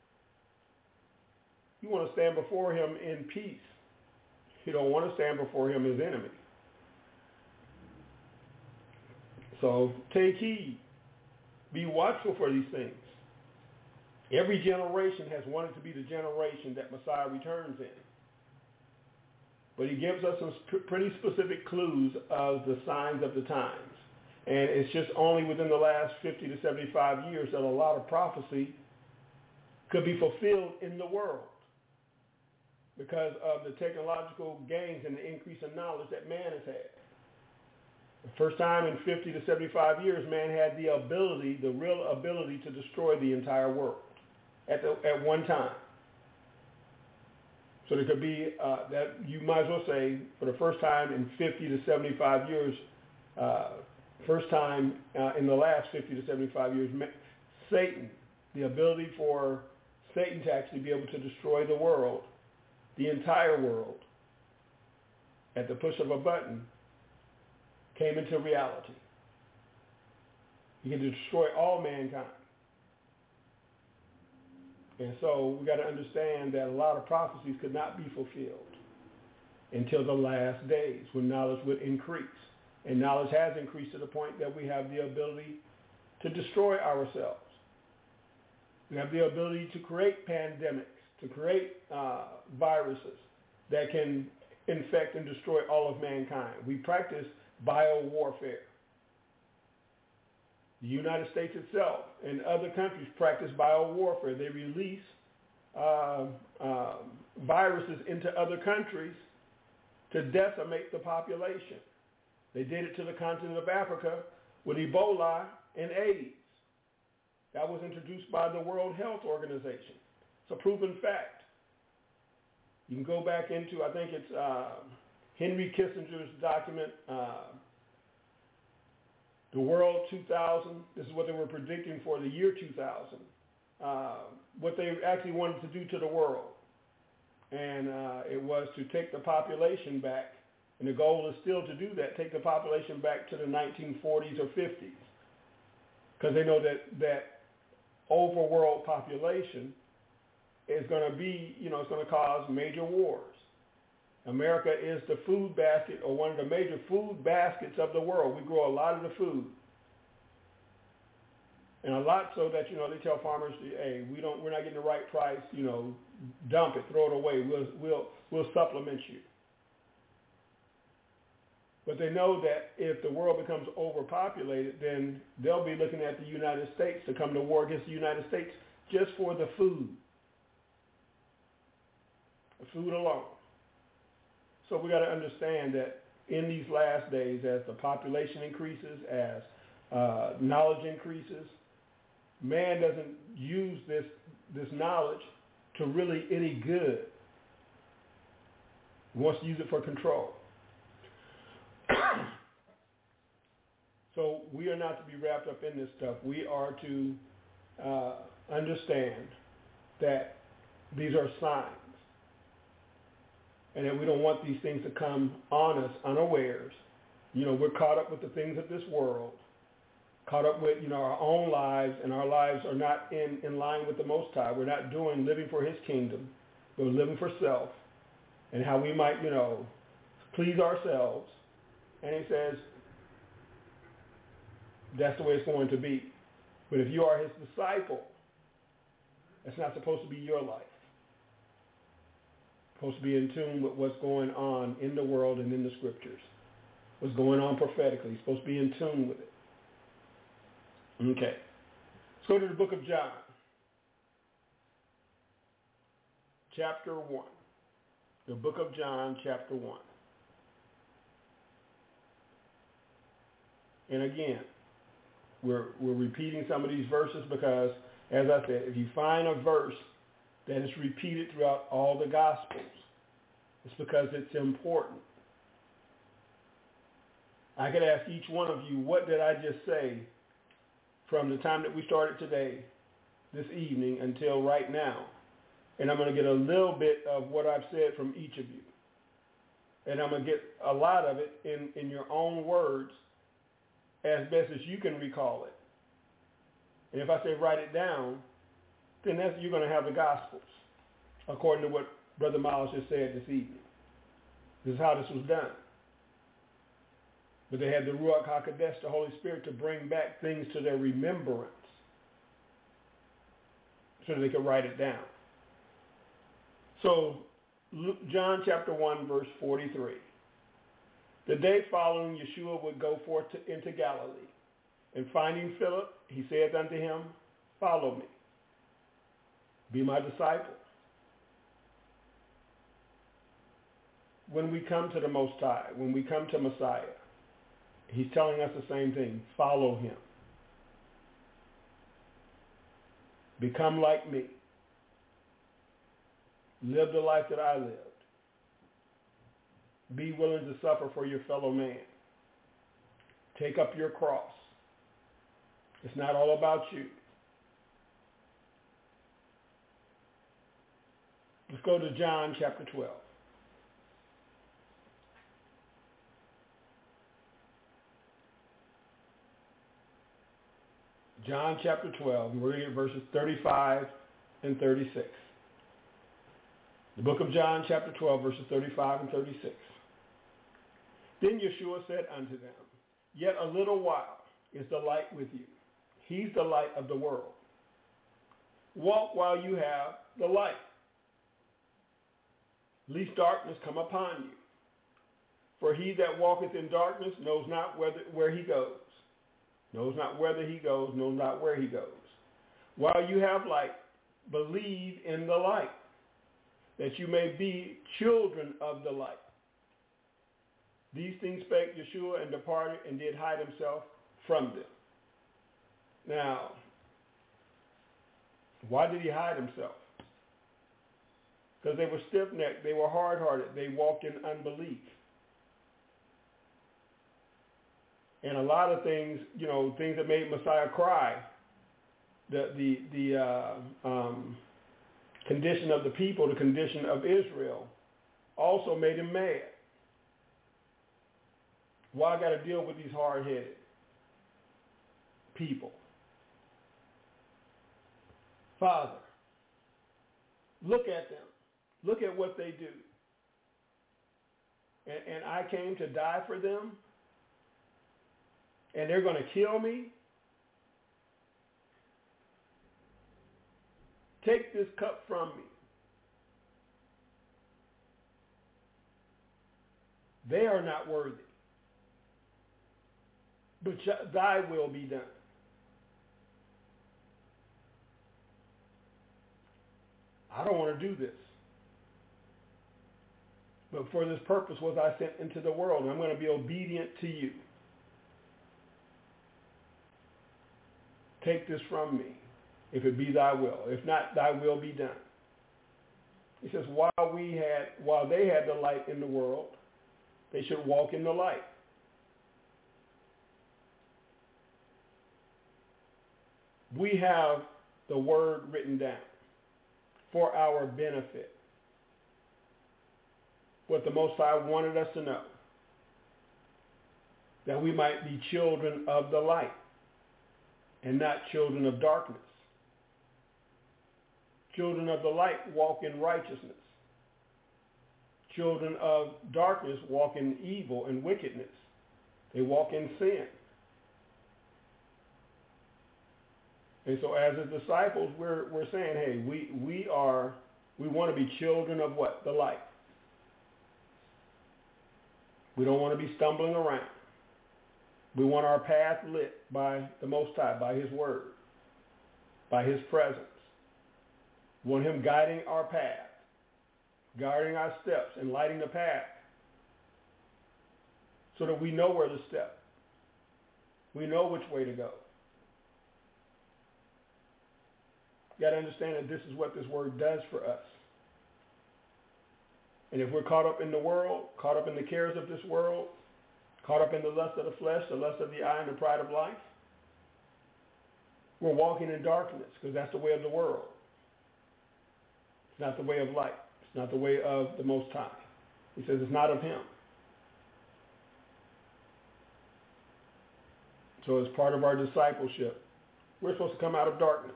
You want to stand before him in peace. You don't want to stand before him as enemy. So take heed. Be watchful for these things. Every generation has wanted to be the generation that Messiah returns in. But he gives us some pretty specific clues of the signs of the times. And it's just only within the last 50 to 75 years that a lot of prophecy could be fulfilled in the world because of the technological gains and the increase in knowledge that man has had. The first time in 50 to 75 years, man had the real ability to destroy the entire world at one time. So there could be, that you might as well say, for the first time in 50 to 75 years, first time in the last 50 to 75 years, Satan the ability for Satan to actually be able to destroy the world, the entire world, at the push of a button, came into reality. He can destroy all mankind. And so we got to understand that a lot of prophecies could not be fulfilled until the last days when knowledge would increase. And knowledge has increased to the point that we have the ability to destroy ourselves. We have the ability to create pandemics, to create viruses that can infect and destroy all of mankind. We practice biowarfare. The United States itself and other countries practice biowarfare. They release viruses into other countries to decimate the population. They did it to the continent of Africa with Ebola and AIDS. That was introduced by the World Health Organization. It's a proven fact. You can go back into, I think it's Henry Kissinger's document, The World 2000. This is what they were predicting for the year 2000, what they actually wanted to do to the world. And it was to take the population back, and the goal is still to do that, take the population back to the 1940s or 50s, because they know that overworld population is going to be, it's going to cause major wars. America is the food basket, or one of the major food baskets of the world. We grow a lot of the food. And a lot so that, they tell farmers, hey, we're not getting the right price, dump it, throw it away. We'll supplement you. But they know that if the world becomes overpopulated, then they'll be looking at the United States to come to war against the United States just for the food. The food alone. So we got to understand that in these last days, as the population increases, as knowledge increases, man doesn't use this knowledge to really any good. He wants to use it for control. So we are not to be wrapped up in this stuff. We are to understand that these are signs, and that we don't want these things to come on us unawares. We're caught up with the things of this world, caught up with, our own lives, and our lives are not in line with the Most High. We're not living for His kingdom. We're living for self and how we might, please ourselves. And He says, that's the way it's going to be. But if you are His disciple, that's not supposed to be your life. Supposed to be in tune with what's going on in the world and in the scriptures. What's going on prophetically. Supposed to be in tune with it. Okay. Let's go to the book of John. Chapter 1. The book of John, chapter 1. And again, we're repeating some of these verses because, as I said, if you find a verse that is repeated throughout all the Gospels, it's because it's important. I could ask each one of you, what did I just say from the time that we started today, this evening, until right now? And I'm going to get a little bit of what I've said from each of you. And I'm going to get a lot of it in your own words as best as you can recall it. And if I say write it down, then you're going to have the Gospels, according to what Brother Miles just said this evening. This is how this was done. But they had the Ruach HaKodesh, the Holy Spirit, to bring back things to their remembrance so that they could write it down. So, John chapter 1, verse 43. The day following, Yeshua would go forth into Galilee. And finding Philip, he said unto him, follow me. Be my disciple. When we come to the Most High, when we come to Messiah, He's telling us the same thing. Follow Him. Become like me. Live the life that I lived. Be willing to suffer for your fellow man. Take up your cross. It's not all about you. Let's go to John chapter 12. John chapter 12, we're reading verses 35 and 36. The book of John chapter 12, verses 35 and 36. Then Yeshua said unto them, Yet a little while is the light with you. He's the light of the world. Walk while you have the light, lest darkness come upon you. For he that walketh in darkness knows not where he goes. Knows not whither he goes, knows not where he goes. While you have light, believe in the light, that you may be children of the light. These things spake Yeshua, and departed, and did hide himself from them. Now, why did he hide himself? Because they were stiff-necked, they were hard-hearted, they walked in unbelief. And a lot of things, things that made Messiah cry, the condition of the people, the condition of Israel, also made him mad. Why I got to deal with these hard-headed people? Father, look at them. Look at what they do. And I came to die for them, and they're going to kill me? Take this cup from me. They are not worthy. But thy will be done. I don't want to do this. But for this purpose was I sent into the world, and I'm going to be obedient to you. Take this from me, if it be thy will. If not, thy will be done. He says, while they had the light in the world, they should walk in the light. We have the word written down for our benefit. What the Most High wanted us to know, that we might be children of the light and not children of darkness. Children of the light walk in righteousness. Children of darkness walk in evil and wickedness. They walk in sin. And so as his disciples, we're saying, hey, we want to be children of what? The light. We don't want to be stumbling around. We want our path lit by the Most High, by his word, by his presence. We want him guiding our path, guiding our steps, and lighting the path so that we know where to step. We know which way to go. You got to understand that this is what this word does for us. And if we're caught up in the world, caught up in the cares of this world, caught up in the lust of the flesh, the lust of the eye, and the pride of life, we're walking in darkness because that's the way of the world. It's not the way of light. It's not the way of the Most High. He says it's not of him. So as part of our discipleship, we're supposed to come out of darkness.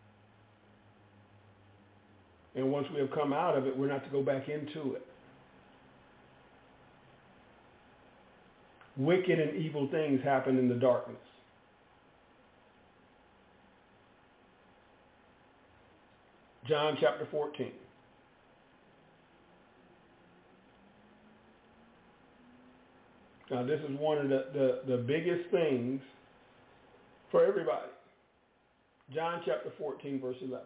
And once we have come out of it, we're not to go back into it. Wicked and evil things happen in the darkness. John chapter 14. Now this is one of the biggest things for everybody. John chapter 14, verse 11.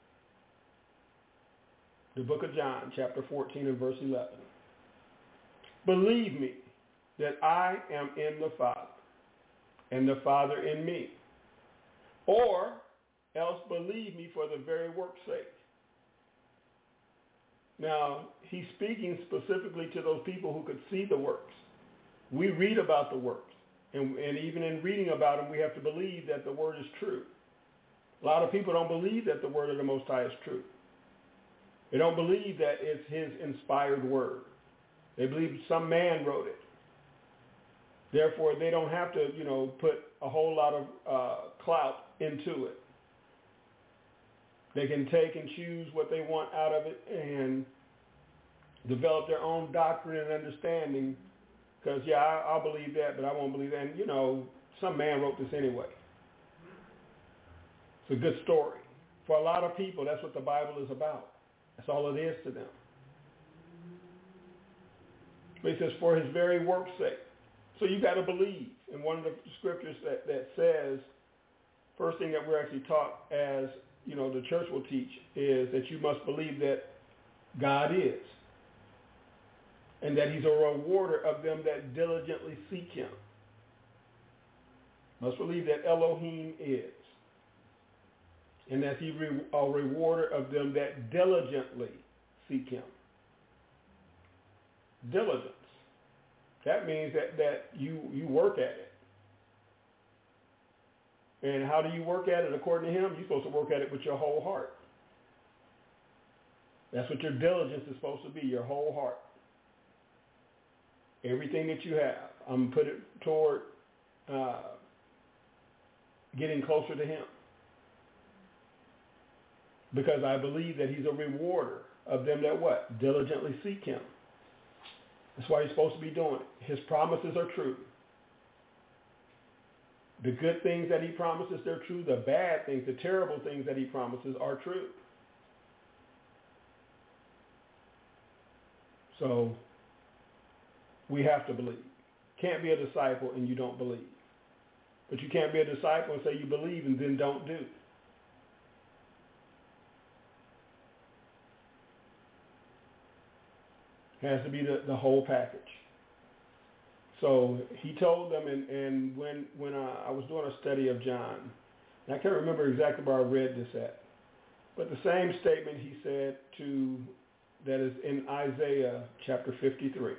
The book of John, chapter 14 and verse 11. Believe me that I am in the Father, and the Father in me. Or else believe me for the very work's sake. Now, he's speaking specifically to those people who could see the works. We read about the works, and even in reading about them, we have to believe that the word is true. A lot of people don't believe that the word of the Most High is true. They don't believe that it's his inspired word. They believe some man wrote it. Therefore, they don't have to, put a whole lot of clout into it. They can take and choose what they want out of it and develop their own doctrine and understanding. Because, I'll believe that, but I won't believe that. And, some man wrote this anyway. It's a good story. For a lot of people, that's what the Bible is about. That's all it is to them. But he says, for his very work's sake. So you got to believe. And one of the scriptures that says, first thing that we're actually taught as, the church will teach is that you must believe that God is. And that he's a rewarder of them that diligently seek him. Must believe that Elohim is. And that he's a rewarder of them that diligently seek him. Diligence. That means that you work at it. And how do you work at it according to him? You're supposed to work at it with your whole heart. That's what your diligence is supposed to be, your whole heart. Everything that you have, I'm going to put it toward getting closer to him. Because I believe that he's a rewarder of them that what? Diligently seek him. That's why he's supposed to be doing it. His promises are true. The good things that he promises, they're true. The bad things, the terrible things that he promises are true. So we have to believe. Can't be a disciple and you don't believe. But you can't be a disciple and say you believe and then don't do. It has to be the whole package. So he told them, and when I was doing a study of John, and I can't remember exactly where I read this at, but the same statement he said that is in Isaiah chapter 53.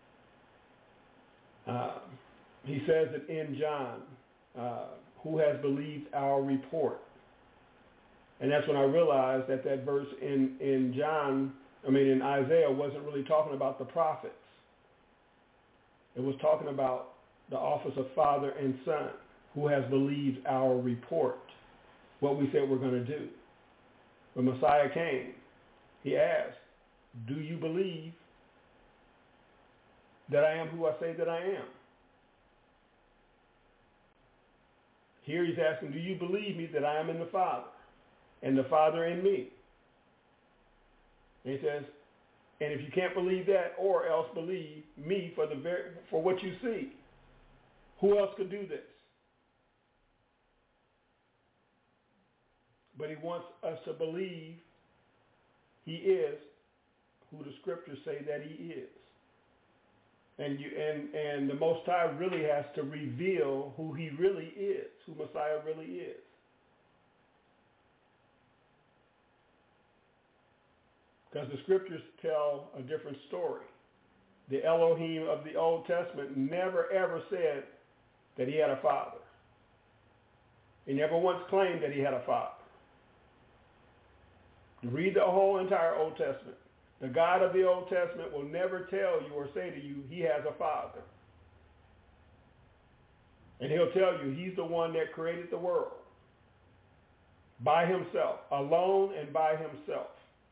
He says it in John, who has believed our report? And that's when I realized that verse in Isaiah wasn't really talking about the prophets. It was talking about the office of Father and Son, who has believed our report, what we said we're going to do. When Messiah came, he asked, do you believe that I am who I say that I am? Here he's asking, do you believe me that I am in the Father, and the Father in me? And he says, and if you can't believe that, or else believe me for what you see, who else could do this? But he wants us to believe he is who the scriptures say that he is. And the Most High really has to reveal who he really is, who Messiah really is. Because the scriptures tell a different story. The Elohim of the Old Testament never ever said that he had a father. He never once claimed that he had a father. Read the whole entire Old Testament. The God of the Old Testament will never tell you or say to you he has a father. And he'll tell you he's the one that created the world by himself, alone and by himself.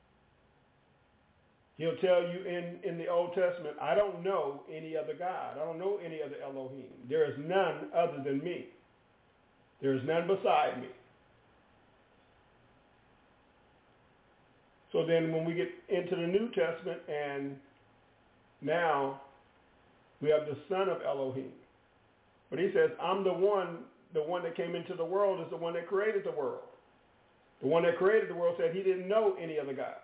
He'll tell you in the Old Testament, I don't know any other God. I don't know any other Elohim. There is none other than me. There is none beside me. So then when we get into the New Testament, and now we have the Son of Elohim. But he says, I'm the one that came into the world is the one that created the world. The one that created the world said he didn't know any other God.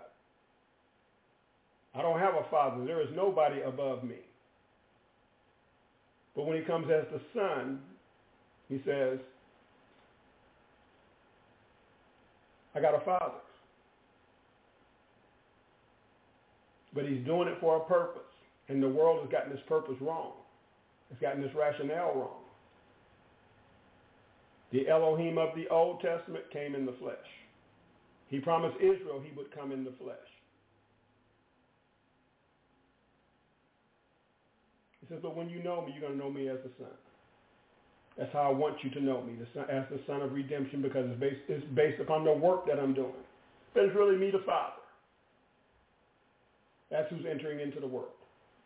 I don't have a father. There is nobody above me. But when he comes as the Son, he says, I got a father. But he's doing it for a purpose. And the world has gotten this purpose wrong. It's gotten this rationale wrong. The Elohim of the Old Testament came in the flesh. He promised Israel he would come in the flesh. says, but when you know me, you're going to know me as the Son. That's how I want you to know me, as the Son of redemption, because it's based upon the work that I'm doing. But it's really me, the Father. That's who's entering into the world.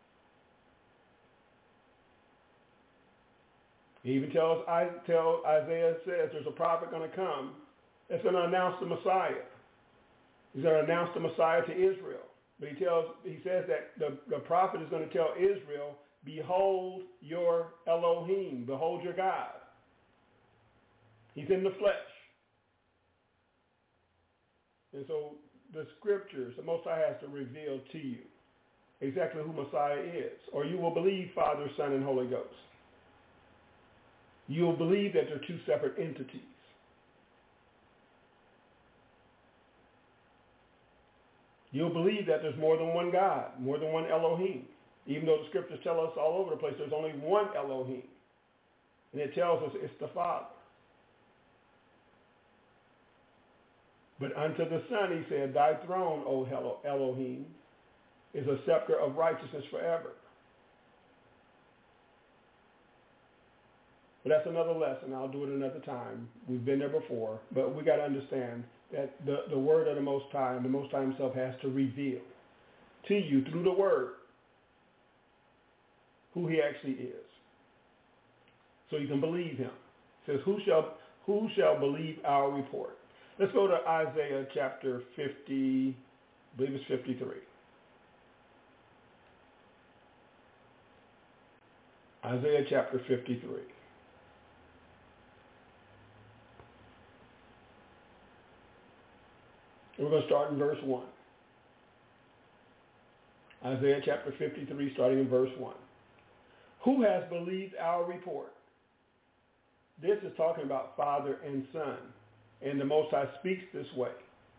He even Isaiah says there's a prophet going to come that's going to announce the Messiah. He's going to announce the Messiah to Israel. But he says that the prophet is going to tell Israel, behold your Elohim, behold your God. He's in the flesh. And so the scriptures, the Most High has to reveal to you exactly who Messiah is. Or you will believe Father, Son, and Holy Ghost. You will believe that they're two separate entities. You'll believe that there's more than one God, more than one Elohim. Even though the scriptures tell us all over the place there's only one Elohim. And it tells us it's the Father. But unto the Son he said, thy throne, O Elohim, is a scepter of righteousness forever. But that's another lesson. I'll do it another time. We've been there before. But we got to understand that the word of the Most High and the Most High himself has to reveal to you through the word who he actually is. So you can believe him. It says, who shall believe our report? Let's go to Isaiah chapter 50, I believe it's 53. Isaiah chapter 53. And we're going to start in verse 1. Isaiah chapter 53, starting in verse 1. Who has believed our report? This is talking about Father and Son. And the Most High speaks this way.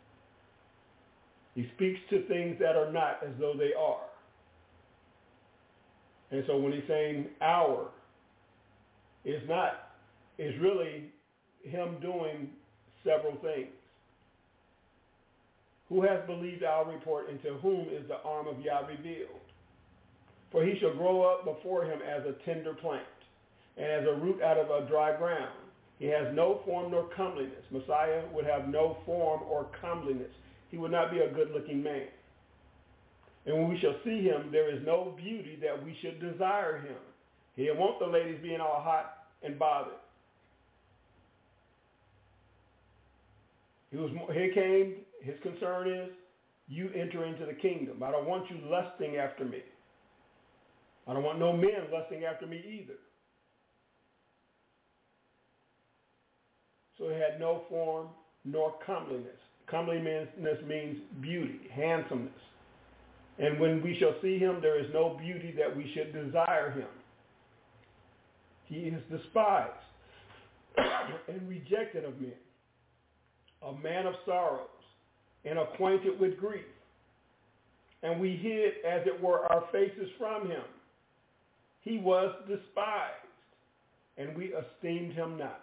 He speaks to things that are not as though they are. And so when he's saying our, it's really him doing several things. Who has believed our report, and to whom is the arm of Yah revealed? For he shall grow up before him as a tender plant, and as a root out of a dry ground. He has no form nor comeliness. Messiah would have no form or comeliness. He would not be a good-looking man. And when we shall see him, there is no beauty that we should desire him. He didn't want the ladies being all hot and bothered. His concern is, you enter into the kingdom. I don't want you lusting after me. I don't want no men lusting after me either. So he had no form nor comeliness. Comeliness means beauty, handsomeness. And when we shall see him, there is no beauty that we should desire him. He is despised and rejected of men, a man of sorrows and acquainted with grief. And we hid, as it were, our faces from him. He was despised, and we esteemed him not.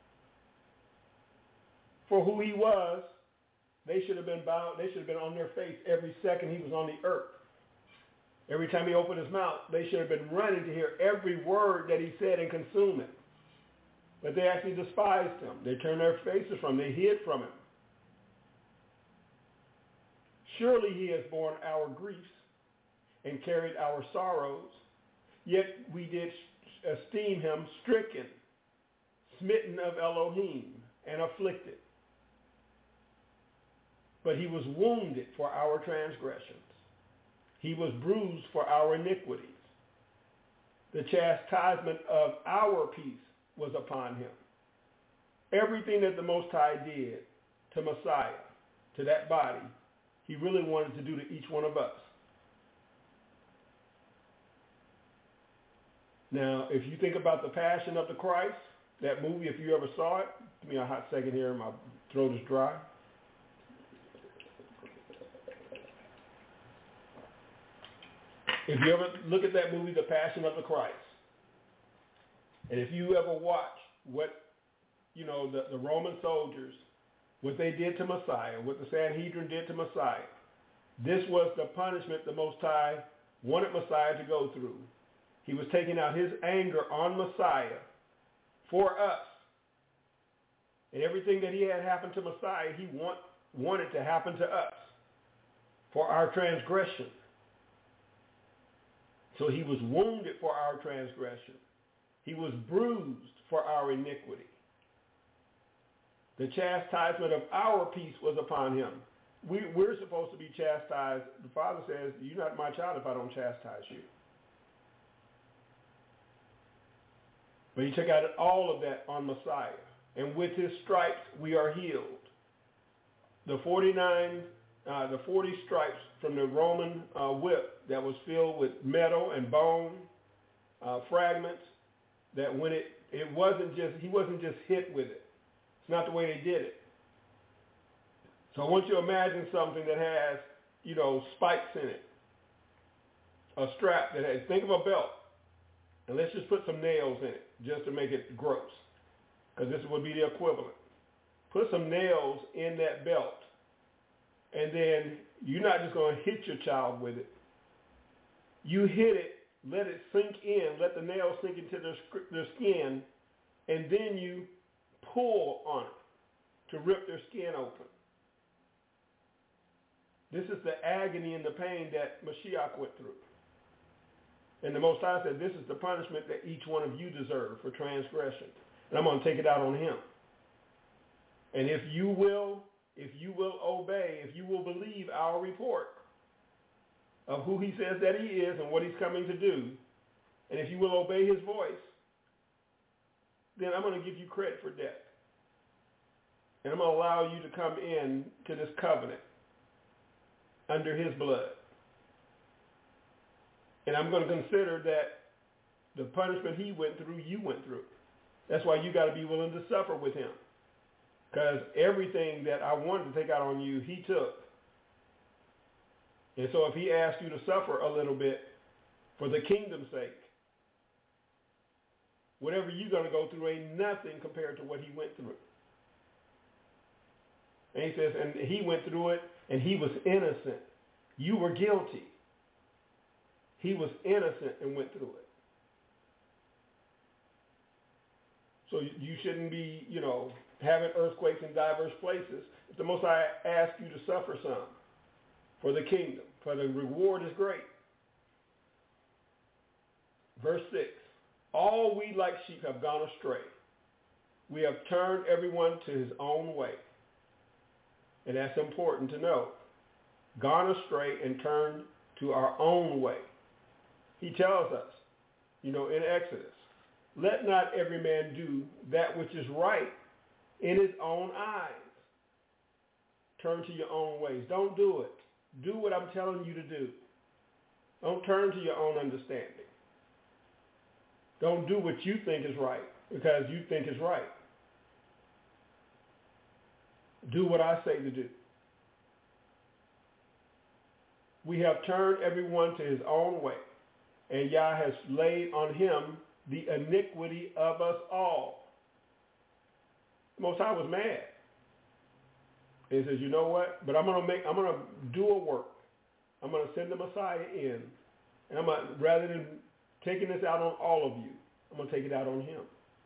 For who he was, they should have been bowed. They should have been on their face every second he was on the earth. Every time he opened his mouth, they should have been running to hear every word that he said and consume it. But they actually despised him. They turned their faces from him. They hid from him. Surely he has borne our griefs and carried our sorrows. Yet we did esteem him stricken, smitten of Elohim, and afflicted. But he was wounded for our transgressions. He was bruised for our iniquities. The chastisement of our peace was upon him. Everything that the Most High did to Messiah, to that body, he really wanted to do to each one of us. Now, if you think about the Passion of the Christ, that movie, if you ever saw it, give me a hot second here, my throat is dry. If you ever look at that movie, The Passion of the Christ, and if you ever watch what, the Roman soldiers, what they did to Messiah, what the Sanhedrin did to Messiah, this was the punishment the Most High wanted Messiah to go through He was taking out his anger on Messiah for us. And everything that he had happened to Messiah, he wanted to happen to us for our transgression. So he was wounded for our transgression. He was bruised for our iniquity. The chastisement of our peace was upon him. We're supposed to be chastised. The Father says, you're not my child if I don't chastise you. But he took out all of that on Messiah. And with his stripes we are healed. The 40 stripes from the Roman whip that was filled with metal and bone fragments, that when he wasn't just hit with it. It's not the way they did it. So I want you to imagine something that has, spikes in it. A strap that has, think of a belt. And let's just put some nails in it just to make it gross. Because this would be the equivalent. Put some nails in that belt. And then you're not just going to hit your child with it. You hit it, let it sink in, let the nails sink into their skin, and then you pull on it to rip their skin open. This is the agony and the pain that Mashiach went through. And the Most High said, this is the punishment that each one of you deserve for transgression. And I'm going to take it out on him. And if you will obey, if you will believe our report of who he says that he is and what he's coming to do, and if you will obey his voice, then I'm going to give you credit for death. And I'm going to allow you to come in to this covenant under his blood. And I'm going to consider that the punishment he went through, you went through. That's why you got to be willing to suffer with him. Because everything that I wanted to take out on you, he took. And so if he asked you to suffer a little bit for the kingdom's sake, whatever you're going to go through ain't nothing compared to what he went through. And he says, and he went through it, and he was innocent. You were guilty. He was innocent and went through it. So you shouldn't be, having earthquakes in diverse places. If the Most High asks you to suffer some for the kingdom, for the reward is great. Verse 6, all we like sheep have gone astray. We have turned everyone to his own way. And that's important to know. Gone astray and turned to our own way. He tells us, in Exodus, let not every man do that which is right in his own eyes. Turn to your own ways. Don't do it. Do what I'm telling you to do. Don't turn to your own understanding. Don't do what you think is right because you think is right. Do what I say to do. We have turned everyone to his own way, and Yah has laid on him the iniquity of us all. The Most High was mad. And he says, you know what? But I'm going to do a work. I'm going to send the Messiah in. And rather than taking this out on all of you, I'm going to take it out on him.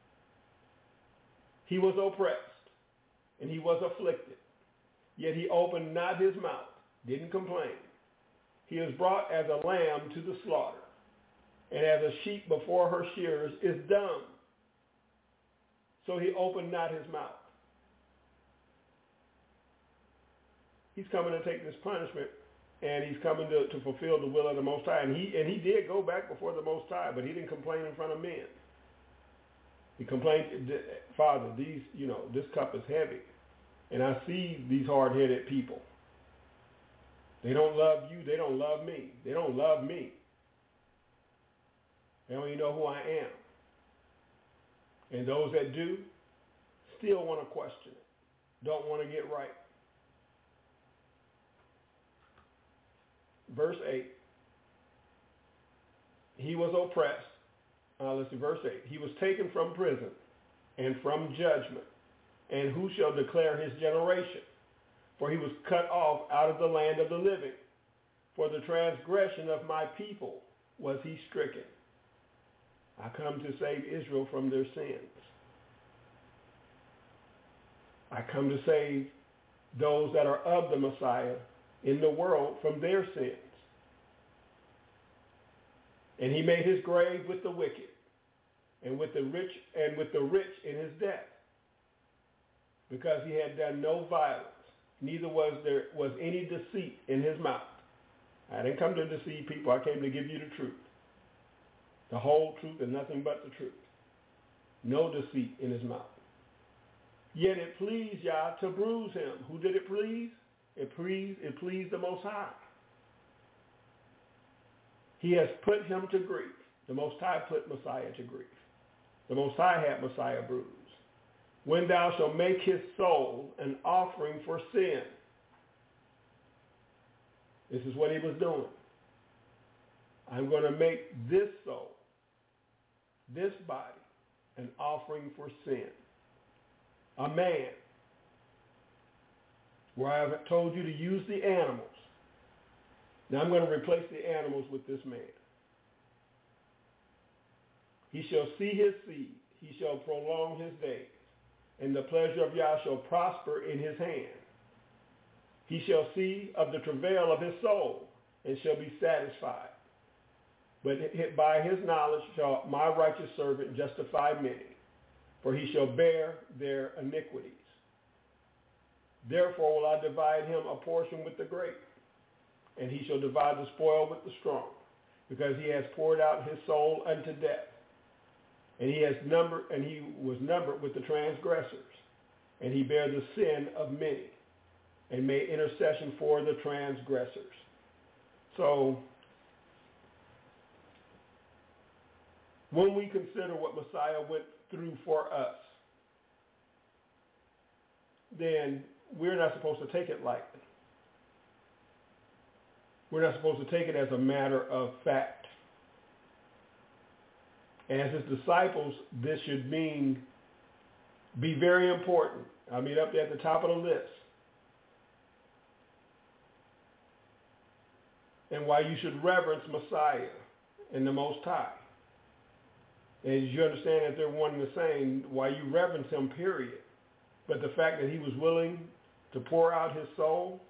He was oppressed and he was afflicted. Yet he opened not his mouth, didn't complain. He is brought as a lamb to the slaughter, and as a sheep before her shearers is dumb. So he opened not his mouth. He's coming to take this punishment, and he's coming to fulfill the will of the Most High. And he did go back before the Most High, but he didn't complain in front of men. He complained, Father, this cup is heavy, and I see these hard-headed people. They don't love you. They don't love me. They don't love me. They don't even know who I am. And those that do still want to question it, don't want to get right. Verse 8, he was oppressed. Let's see, verse 8. He was taken from prison and from judgment. And who shall declare his generation? For he was cut off out of the land of the living. For the transgression of my people was he stricken. I come to save Israel from their sins. I come to save those that are of the Messiah in the world from their sins. And he made his grave with the wicked and with the rich in his death, because he had done no violence, neither was there any deceit in his mouth. I didn't come to deceive people. I came to give you the truth, the whole truth and nothing but the truth. No deceit in his mouth. Yet it pleased Yah to bruise him. Who did it please? It pleased the Most High. He has put him to grief. The Most High put Messiah to grief. The Most High had Messiah bruised. When thou shalt make his soul an offering for sin. This is what he was doing. I'm going to make this soul, this body, an offering for sin. A man, where I have told you to use the animals. Now I'm going to replace the animals with this man. He shall see his seed. He shall prolong his days. And the pleasure of Yah shall prosper in his hand. He shall see of the travail of his soul and shall be satisfied. But by his knowledge shall my righteous servant justify many, for he shall bear their iniquities. Therefore will I divide him a portion with the great, and he shall divide the spoil with the strong, because he has poured out his soul unto death. And he was numbered with the transgressors, and he bare the sin of many, and made intercession for the transgressors. So, when we consider what Messiah went through for us, then we're not supposed to take it lightly. We're not supposed to take it as a matter of fact. As his disciples, this should be very important. I mean, up there at the top of the list. And why you should reverence Messiah and the Most High. As you understand that they're one and the same, why you reverence him, period. But the fact that he was willing to pour out his soul,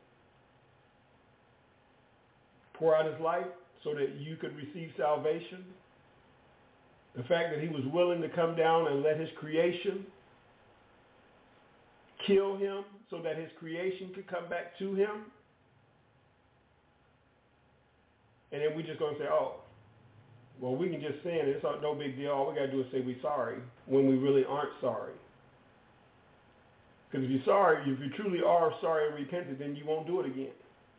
pour out his life so that you could receive salvation. The fact that he was willing to come down and let his creation kill him so that his creation could come back to him. And then we're just going to say, oh, well, we can just sin. It's no big deal. All we got to do is say we're sorry when we really aren't sorry. Because if you're sorry, if you truly are sorry and repentant, then you won't do it again.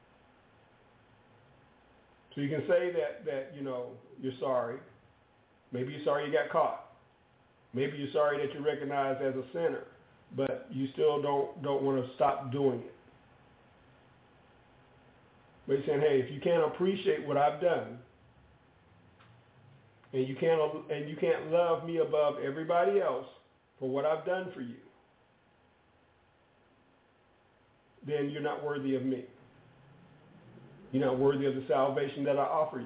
So you can say that you're sorry. Maybe you're sorry you got caught. Maybe you're sorry that you're recognized as a sinner, but you still don't want to stop doing it. But he's saying, hey, if you can't appreciate what I've done, and you can't love me above everybody else for what I've done for you, then you're not worthy of me. You're not worthy of the salvation that I offer you.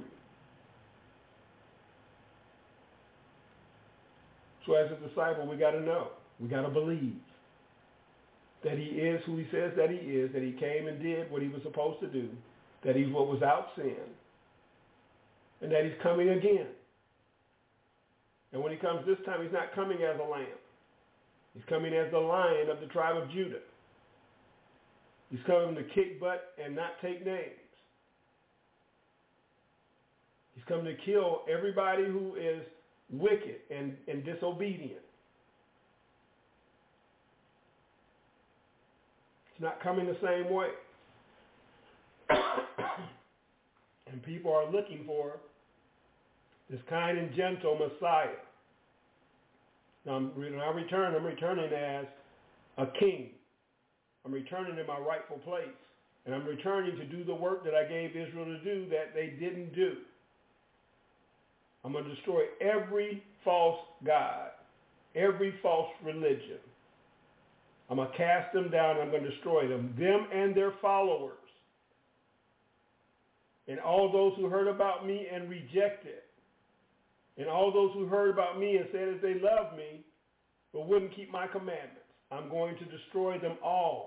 So as a disciple, we got to know, we got to believe that he is who he says that he is, that he came and did what he was supposed to do, that he's what was without sin, and that he's coming again. And when he comes this time, he's not coming as a lamb. He's coming as the Lion of the tribe of Judah. He's coming to kick butt and not take names. He's coming to kill everybody who is wicked and disobedient. It's not coming the same way. And people are looking for this kind and gentle Messiah. Now, when I return, I'm returning as a king. I'm returning in my rightful place. And I'm returning to do the work that I gave Israel to do that they didn't do. I'm going to destroy every false god, every false religion. I'm going to cast them down. I'm going to destroy them and their followers. And all those who heard about me and rejected And all those who heard about me and said that they loved me, but wouldn't keep my commandments, I'm going to destroy them all.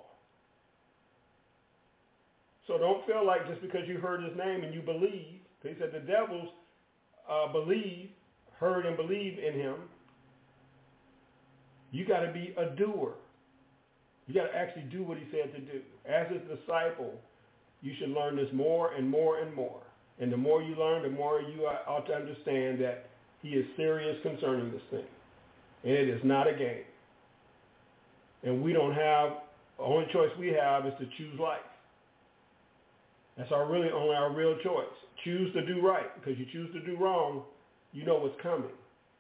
So don't feel like just because you heard his name and you believe. He said the devils heard and believed in him. You got to be a doer. You got to actually do what he said to do. As his disciple, you should learn this more and more and more. And the more you learn, the more you ought to understand that he is serious concerning this thing. And it is not a game. And we don't have, the only choice we have is to choose life. That's only our real choice. Choose to do right, because you choose to do wrong, you know what's coming.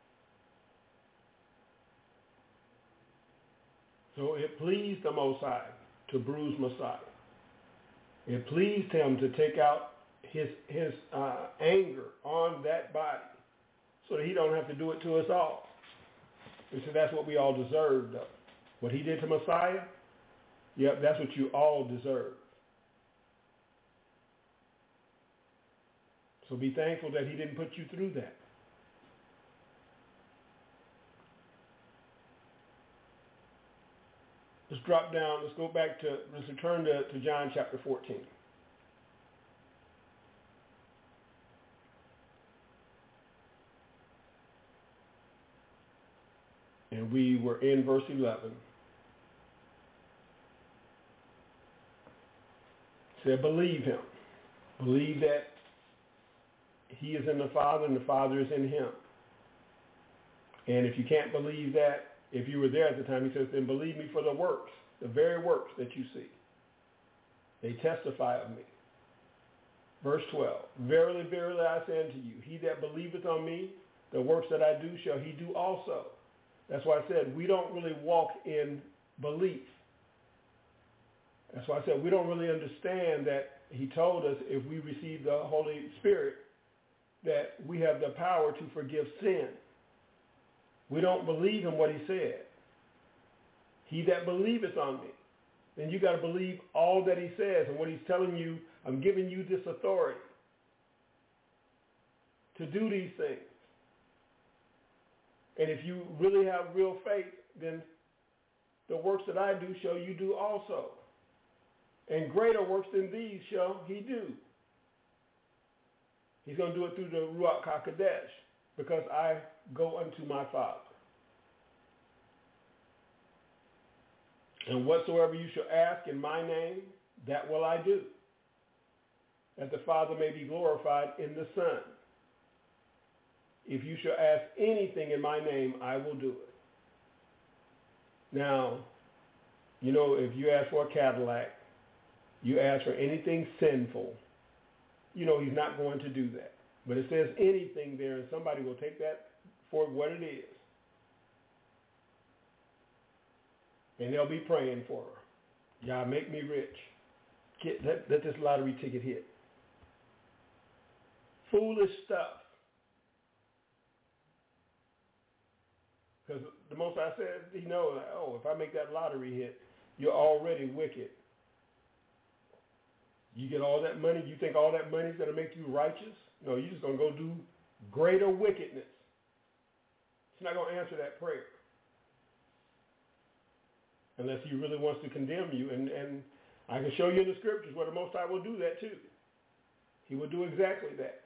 So it pleased the Most High to bruise Messiah. It pleased him to take out his anger on that body so that he don't have to do it to us all. And so that's what we all deserve, though. What he did to Messiah, yep, that's what you all deserve. So be thankful that he didn't put you through that. Let's drop down. Let's return to John chapter 14. And we were in verse 11. It said, believe him. Believe that he is in the Father and the Father is in him. And if you can't believe that, if you were there at the time, he says, then believe me for the works, the very works that you see. They testify of me. Verse 12, verily, verily, I say unto you, he that believeth on me, the works that I do shall he do also. That's why I said we don't really walk in belief. That's why I said we don't really understand that he told us if we receive the Holy Spirit that we have the power to forgive sin. We don't believe in what he said. He that believeth on me. Then you got to believe all that he says and what he's telling you. I'm giving you this authority to do these things. And if you really have real faith, then the works that I do shall you do also. And greater works than these shall he do. He's going to do it through the Ruach HaKodesh, because I go unto my Father. And whatsoever you shall ask in my name, that will I do, that the Father may be glorified in the Son. If you shall ask anything in my name, I will do it. Now, you know, if you ask for a Cadillac, you ask for anything sinful, you know he's not going to do that. But it says anything there, and somebody will take that for what it is. And they'll be praying for her. Y'all make me rich. Let this lottery ticket hit. Foolish stuff. Because the Most High said, he knows, if I make that lottery hit, you're already wicked. You get all that money, you think all that money is going to make you righteous? No, you're just going to go do greater wickedness. It's not going to answer that prayer. Unless he really wants to condemn you. And I can show you in the scriptures where the Most High will do that too. He will do exactly that.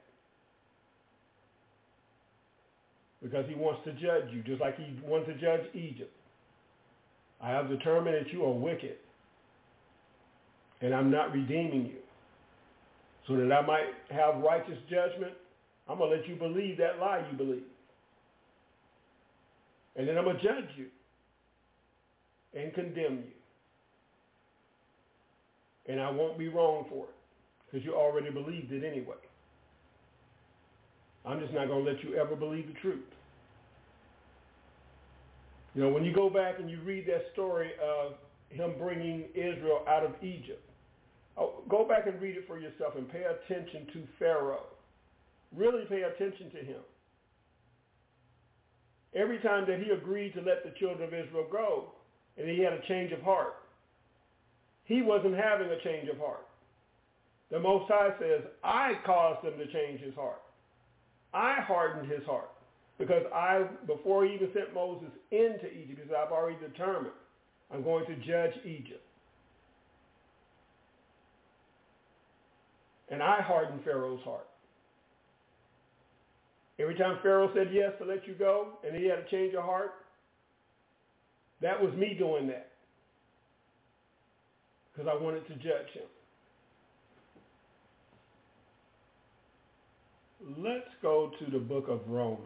Because he wants to judge you, just like he wanted to judge Egypt. I have determined that you are wicked, and I'm not redeeming you. So that I might have righteous judgment, I'm going to let you believe that lie you believe. And then I'm going to judge you and condemn you. And I won't be wrong for it, because you already believed it anyway. I'm just not going to let you ever believe the truth. You know, when you go back and you read that story of him bringing Israel out of Egypt, go back and read it for yourself and pay attention to Pharaoh. Really pay attention to him. Every time that he agreed to let the children of Israel go, and he had a change of heart, he wasn't having a change of heart. The Most High says, I caused him to change his heart. I hardened his heart. Because before he even sent Moses into Egypt, he said, I've already determined I'm going to judge Egypt. And I hardened Pharaoh's heart. Every time Pharaoh said yes to let you go, and he had a change of heart, that was me doing that. Because I wanted to judge him. Let's go to the book of Romans.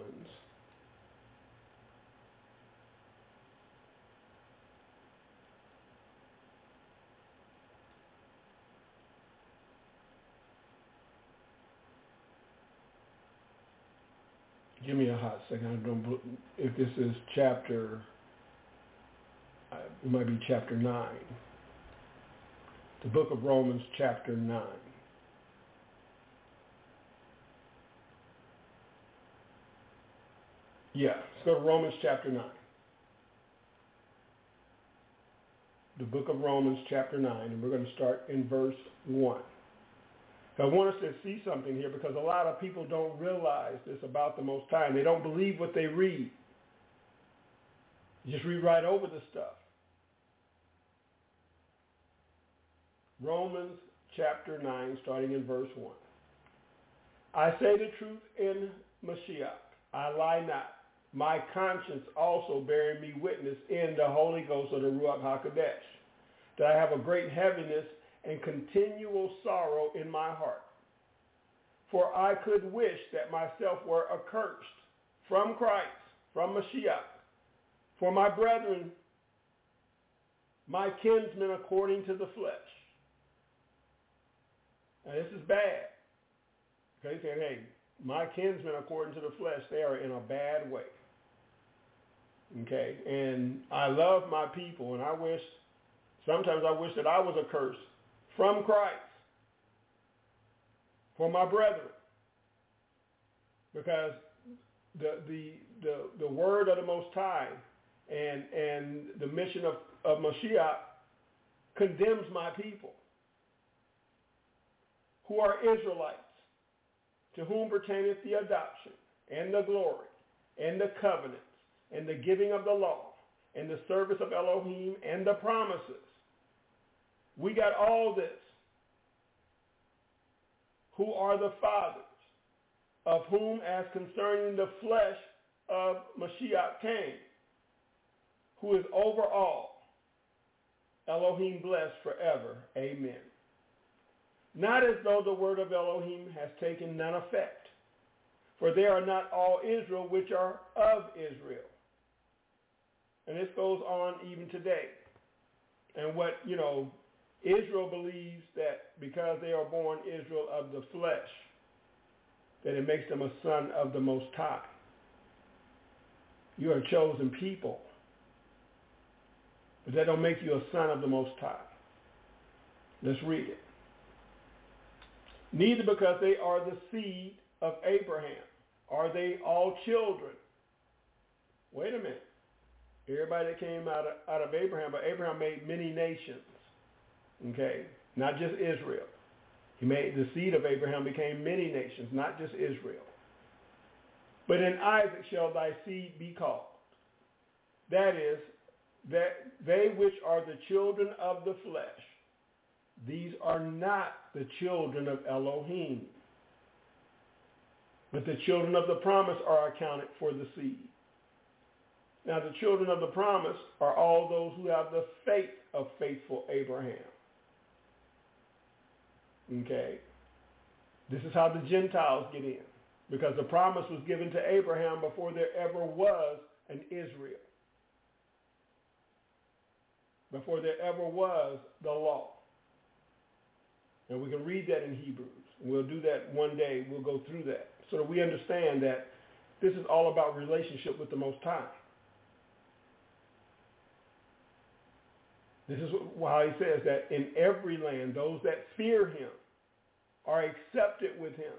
Give me a hot second. I don't. If this is chapter, it might be chapter 9. The book of Romans, chapter 9. Yeah, let's go to Romans chapter 9. The book of Romans chapter 9, and we're going to start in verse 1. I want us to see something here because a lot of people don't realize this about the Most High. They don't believe what they read. You just read right over the stuff. Romans chapter 9, starting in verse 1. I say the truth in Mashiach. I lie not. My conscience also bearing me witness in the Holy Ghost of the Ruach HaKodesh, that I have a great heaviness and continual sorrow in my heart. For I could wish that myself were accursed from Christ, from Mashiach, for my brethren, my kinsmen according to the flesh. Now this is bad. Okay, saying, hey, my kinsmen according to the flesh, they are in a bad way. Okay, and I love my people, and sometimes I wish that I was accursed from Christ for my brethren, because the word of the Most High and the mission of Mashiach condemns my people who are Israelites, to whom pertaineth the adoption and the glory and the covenants and the giving of the law and the service of Elohim and the promises. We got all this. Who are the fathers, of whom as concerning the flesh of Mashiach came, who is over all, Elohim blessed forever. Amen. Not as though the word of Elohim has taken none effect, for they are not all Israel which are of Israel. And this goes on even today. And what, Israel believes that because they are born Israel of the flesh, that it makes them a son of the Most High. You are a chosen people. But that don't make you a son of the Most High. Let's read it. Neither because they are the seed of Abraham are they all children. Wait a minute. Everybody that came out of Abraham, but Abraham made many nations. Okay? Not just Israel. He made the seed of Abraham became many nations, not just Israel. But in Isaac shall thy seed be called. That is, that they which are the children of the flesh, these are not the children of Elohim. But the children of the promise are accounted for the seed. Now the children of the promise are all those who have the faith of faithful Abraham. Okay? This is how the Gentiles get in. Because the promise was given to Abraham before there ever was an Israel. Before there ever was the law. And we can read that in Hebrews. We'll do that one day. We'll go through that so that we understand that this is all about relationship with the Most High. This is why he says that in every land, those that fear him are accepted with him.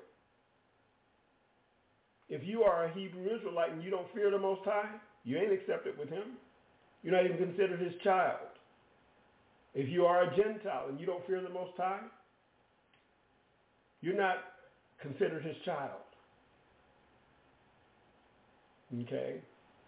If you are a Hebrew Israelite and you don't fear the Most High, you ain't accepted with him. You're not even considered his child. If you are a Gentile and you don't fear the Most High, you're not considered his child. Okay?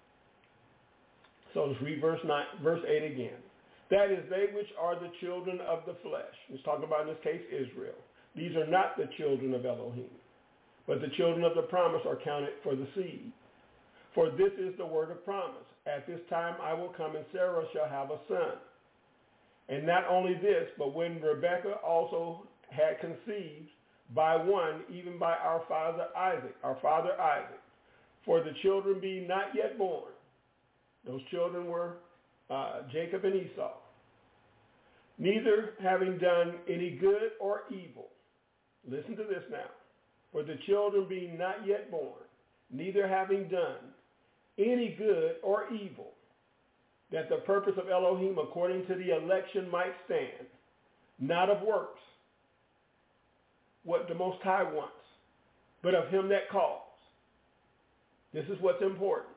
So let's read verse 8 again. That is, they which are the children of the flesh. He's talking about, in this case, Israel. These are not the children of Elohim, but the children of the promise are counted for the seed. For this is the word of promise. At this time I will come, and Sarah shall have a son. And not only this, but when Rebekah also had conceived by one, even by our father Isaac, for the children being not yet born. Those children were Jacob and Esau. Neither having done any good or evil. Listen to this now. For the children being not yet born, neither having done any good or evil, that the purpose of Elohim according to the election might stand, not of works, what the Most High wants, but of him that calls. This is what's important.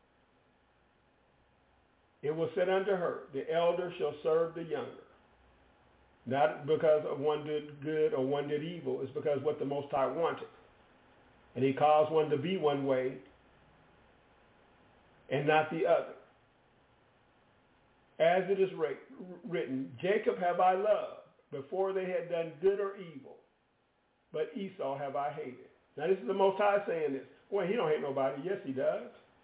It was said unto her, the elder shall serve the younger. Not because of one did good or one did evil. It's because what the Most High wanted. And he caused one to be one way and not the other. As it is written, Jacob have I loved before they had done good or evil, but Esau have I hated. Now this is the Most High saying this. Well, he don't hate nobody. Yes, he does.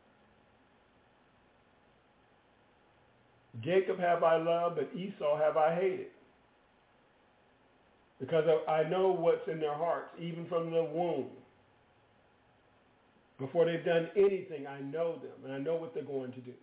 Jacob have I loved, but Esau have I hated. Because I know what's in their hearts, even from the womb. Before they've done anything, I know them, and I know what they're going to do.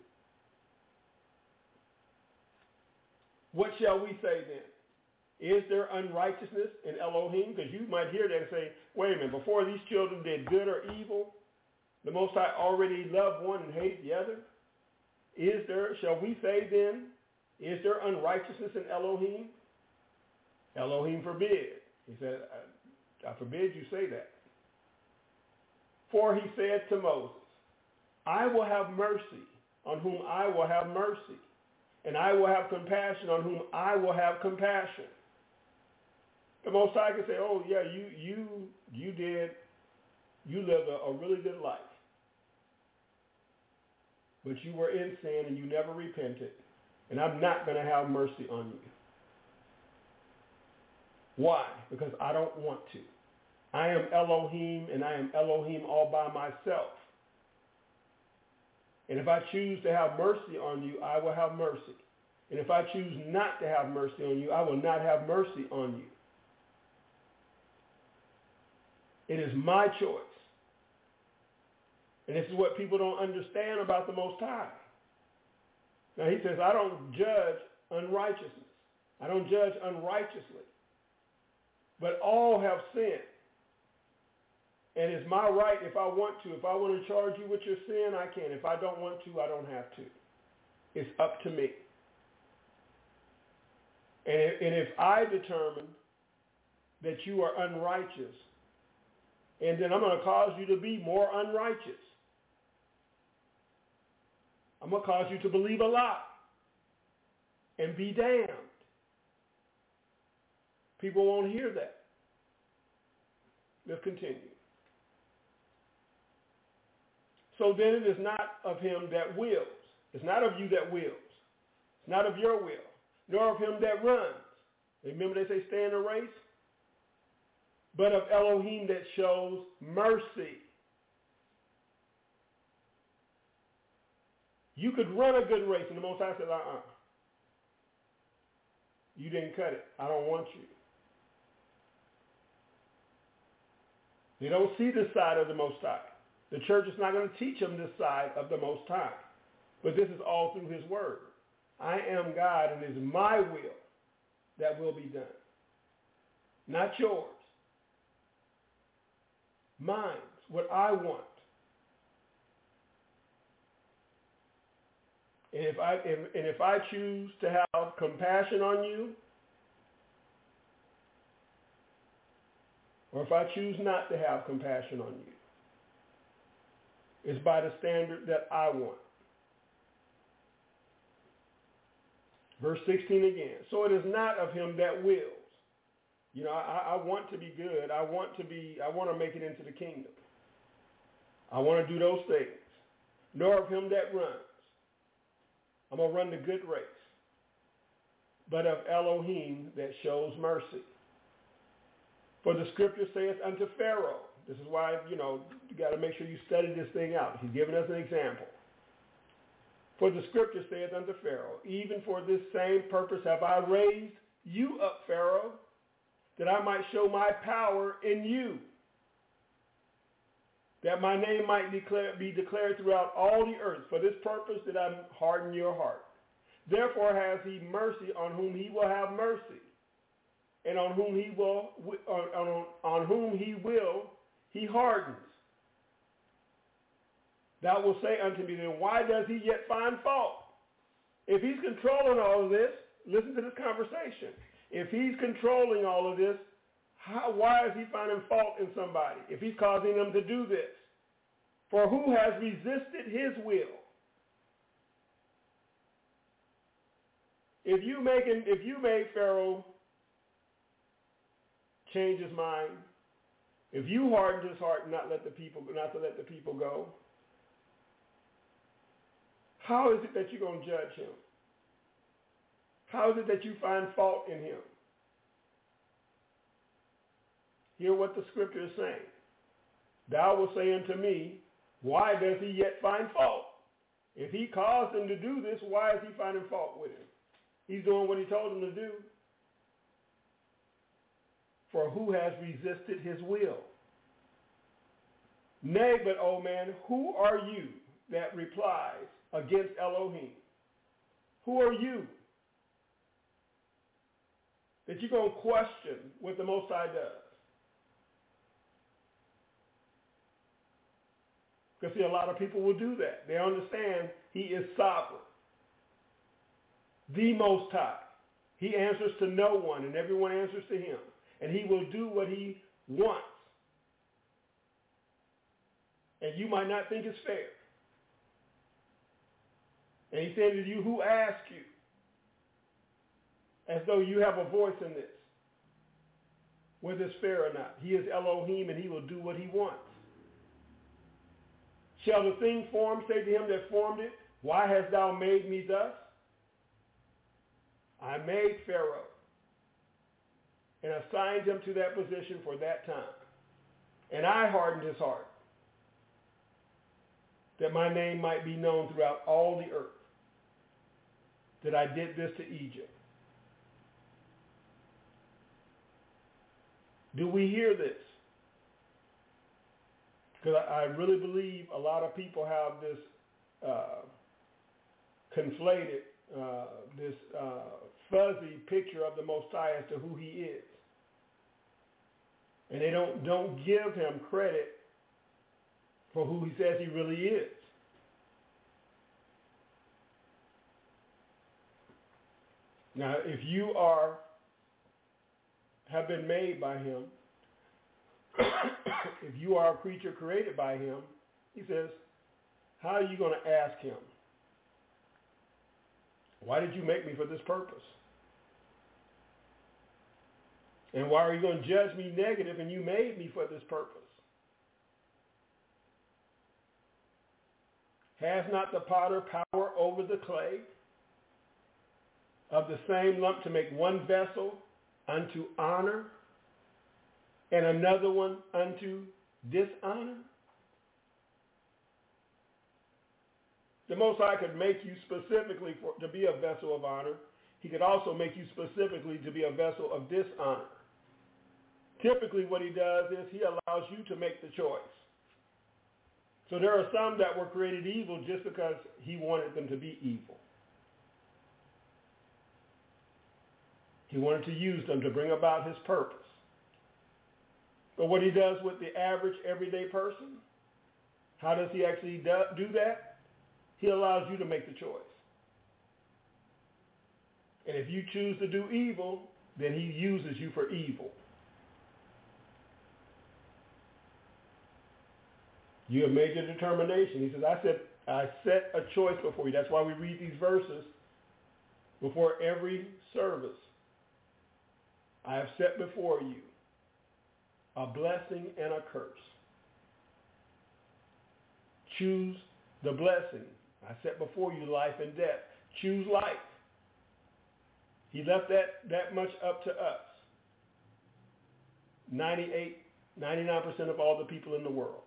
What shall we say then? Is there unrighteousness in Elohim? Because you might hear that and say, wait a minute, before these children did good or evil, the Most High already loved one and hated the other? Shall we say then, is there unrighteousness in Elohim? Elohim forbid. He said, I forbid you say that. For he said to Moses, I will have mercy on whom I will have mercy, and I will have compassion on whom I will have compassion. The Most High can say, oh yeah, you lived a really good life. But you were in sin and you never repented, and I'm not going to have mercy on you. Why? Because I don't want to. I am Elohim, and I am Elohim all by myself. And if I choose to have mercy on you, I will have mercy. And if I choose not to have mercy on you, I will not have mercy on you. It is my choice. And this is what people don't understand about the Most High. Now he says, I don't judge unrighteousness. I don't judge unrighteously. But all have sinned. And it's my right if I want to. If I want to charge you with your sin, I can. If I don't want to, I don't have to. It's up to me. And if I determine that you are unrighteous, and then I'm going to cause you to be more unrighteous. I'm going to cause you to believe a lie and be damned. People won't hear that. Let's continue. So then it is not of him that wills. It's not of you that wills. It's not of your will, nor of him that runs. Remember they say stay in the race? But of Elohim that shows mercy. You could run a good race, and the Most High said, you didn't cut it. I don't want you. They don't see this side of the Most High. The church is not going to teach them this side of the Most High. But this is all through his word. I am God, and it is my will that will be done. Not yours. Mine. What I want. And if I choose to have compassion on you, or if I choose not to have compassion on you, it's by the standard that I want. Verse 16 again. So it is not of him that wills. You know, I want to be good. I want to make it into the kingdom. I want to do those things. nor of him that runs. I'm going to run the good race, but of Elohim that shows mercy. For the scripture saith unto Pharaoh, this is why, you got to make sure you study this thing out. He's giving us an example. For the scripture saith unto Pharaoh, even for this same purpose have I raised you up, Pharaoh, that I might show my power in you, that my name might be declared throughout all the earth. For this purpose did I harden your heart. Therefore has he mercy on whom he will have mercy, and on whom he will he hardens. Thou wilt say unto me, then why does he yet find fault? If he's controlling all of this, listen to this conversation. If he's controlling all of this, why is he finding fault in somebody? If he's causing them to do this? For who has resisted his will? If you made Pharaoh change his mind, if you hardened his heart not to let the people go, how is it that you're going to judge him? How is it that you find fault in him? Hear what the scripture is saying. Thou wilt say unto me, why does he yet find fault? If he caused him to do this, why is he finding fault with him? He's doing what he told him to do. For who has resisted his will? Nay, but, O man, who are you that replies against Elohim? Who are you that you're going to question what the Most High does? Because, see, a lot of people will do that. They understand he is sovereign, the Most High. He answers to no one, and everyone answers to him. And he will do what he wants. And you might not think it's fair. And he said to you, who asked you? As though you have a voice in this, whether it's fair or not. He is Elohim, and he will do what he wants. Shall the thing formed say to him that formed it, why hast thou made me thus? I made Pharaoh and assigned him to that position for that time. And I hardened his heart, that my name might be known throughout all the earth, that I did this to Egypt. Do we hear this? Because I really believe a lot of people have this conflated, this fuzzy picture of the Most High as to who he is. And they don't give him credit for who he says he really is. Now, if you have been made by him, if you are a creature created by him, he says, how are you going to ask him? Why did you make me for this purpose? And why are you going to judge me negative and you made me for this purpose? Has not the potter power over the clay of the same lump to make one vessel unto honor and another one unto dishonor? The Most High could make you specifically to be a vessel of honor. He could also make you specifically to be a vessel of dishonor. Typically what he does is he allows you to make the choice. So there are some that were created evil just because he wanted them to be evil. He wanted to use them to bring about his purpose. But what he does with the average, everyday person, how does he actually do that? He allows you to make the choice. And if you choose to do evil, then he uses you for evil. You have made your determination. He says, I set a choice before you. That's why we read these verses before every service. I have set before you a blessing and a curse. Choose the blessing. I set before you life and death. Choose life. He left that much up to us. 99% of all the people in the world.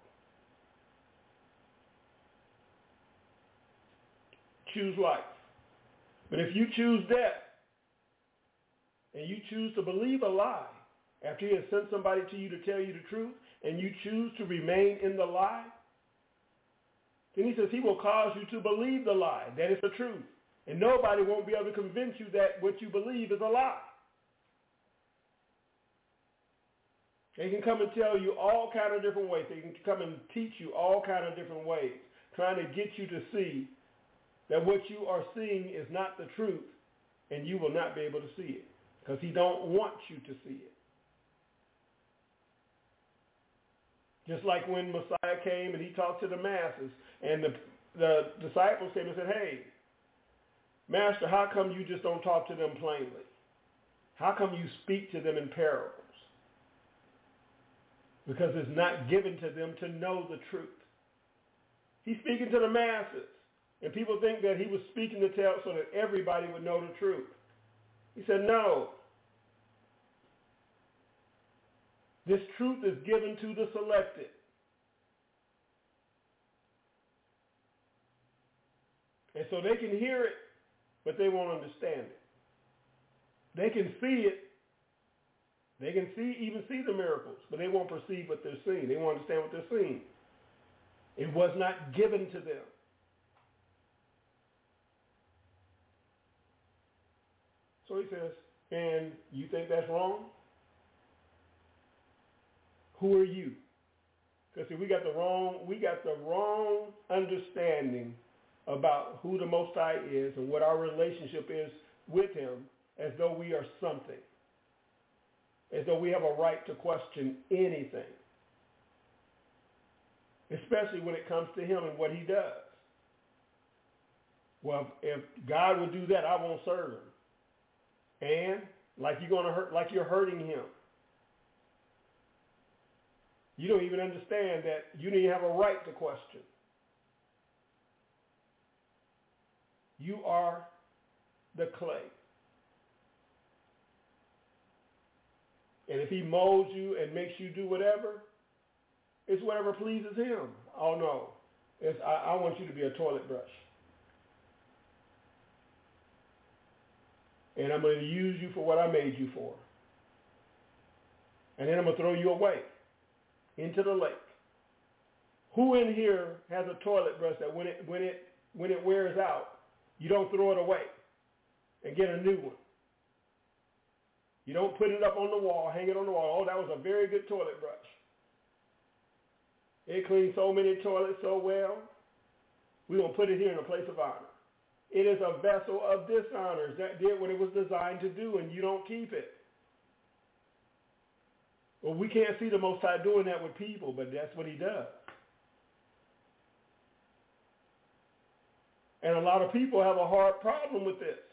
Choose life. But if you choose death, and you choose to believe a lie, after he has sent somebody to you to tell you the truth, and you choose to remain in the lie, then he says he will cause you to believe the lie, that it's the truth. And nobody won't be able to convince you that what you believe is a lie. They can come and tell you all kind of different ways. They can come and teach you all kind of different ways, trying to get you to see that what you are seeing is not the truth, and you will not be able to see it because he don't want you to see it. Just like when Messiah came and he talked to the masses, and the disciples came and said, hey, Master, how come you just don't talk to them plainly? How come you speak to them in parables? Because it's not given to them to know the truth. He's speaking to the masses, and people think that he was speaking to tell so that everybody would know the truth. He said, no. This truth is given to the selected. And so they can hear it, but they won't understand it. They can see it. They can even see the miracles, but they won't perceive what they're seeing. They won't understand what they're seeing. It was not given to them. So he says, and you think that's wrong? Who are you? Because we got the wrong understanding about who the Most High is and what our relationship is with him, as though we are something, as though we have a right to question anything, especially when it comes to him and what he does. Well, if God would do that, I won't serve him. And like you're hurting him. You don't even understand that you don't even have a right to question. You are the clay. And if he molds you and makes you do whatever, it's whatever pleases him. Oh no, I want you to be a toilet brush. And I'm going to use you for what I made you for. And then I'm going to throw you away into the lake. Who in here has a toilet brush that when it wears out, you don't throw it away and get a new one? You don't put it up on the wall, hang it on the wall. Oh, that was a very good toilet brush. It cleans so many toilets so well. We're going to put it here in a place of honor. It is a vessel of dishonor that did what it was designed to do, and you don't keep it. Well, we can't see the Most High doing that with people, but that's what he does. And a lot of people have a hard problem with this.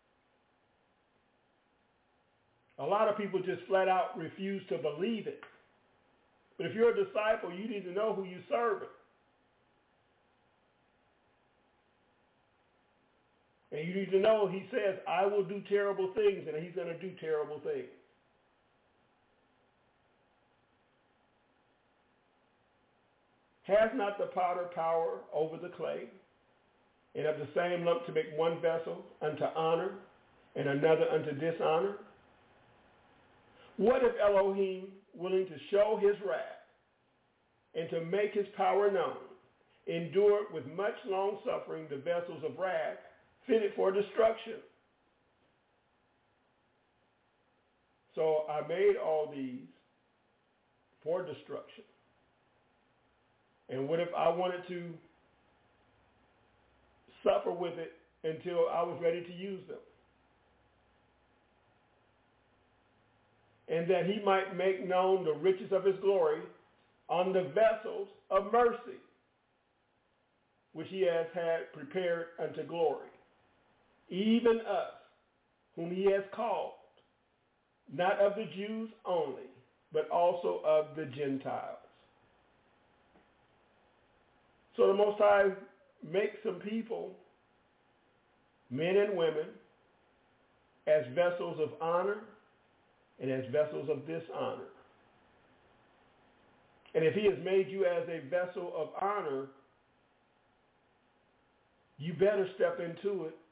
A lot of people just flat out refuse to believe it. But if you're a disciple, you need to know who you're serving. And you need to know he says, I will do terrible things, and he's going to do terrible things. Has not the potter power over the clay, and of the same lump to make one vessel unto honor and another unto dishonor? What if Elohim, willing to show his wrath and to make his power known, endured with much long suffering the vessels of wrath fitted for destruction? So I made all these for destruction. And what if I wanted to suffer with it until I was ready to use them? And that he might make known the riches of his glory on the vessels of mercy, which he has had prepared unto glory, even us, whom he has called, not of the Jews only, but also of the Gentiles. So the Most High make some people, men and women, as vessels of honor and as vessels of dishonor. And if he has made you as a vessel of honor, you better step into it.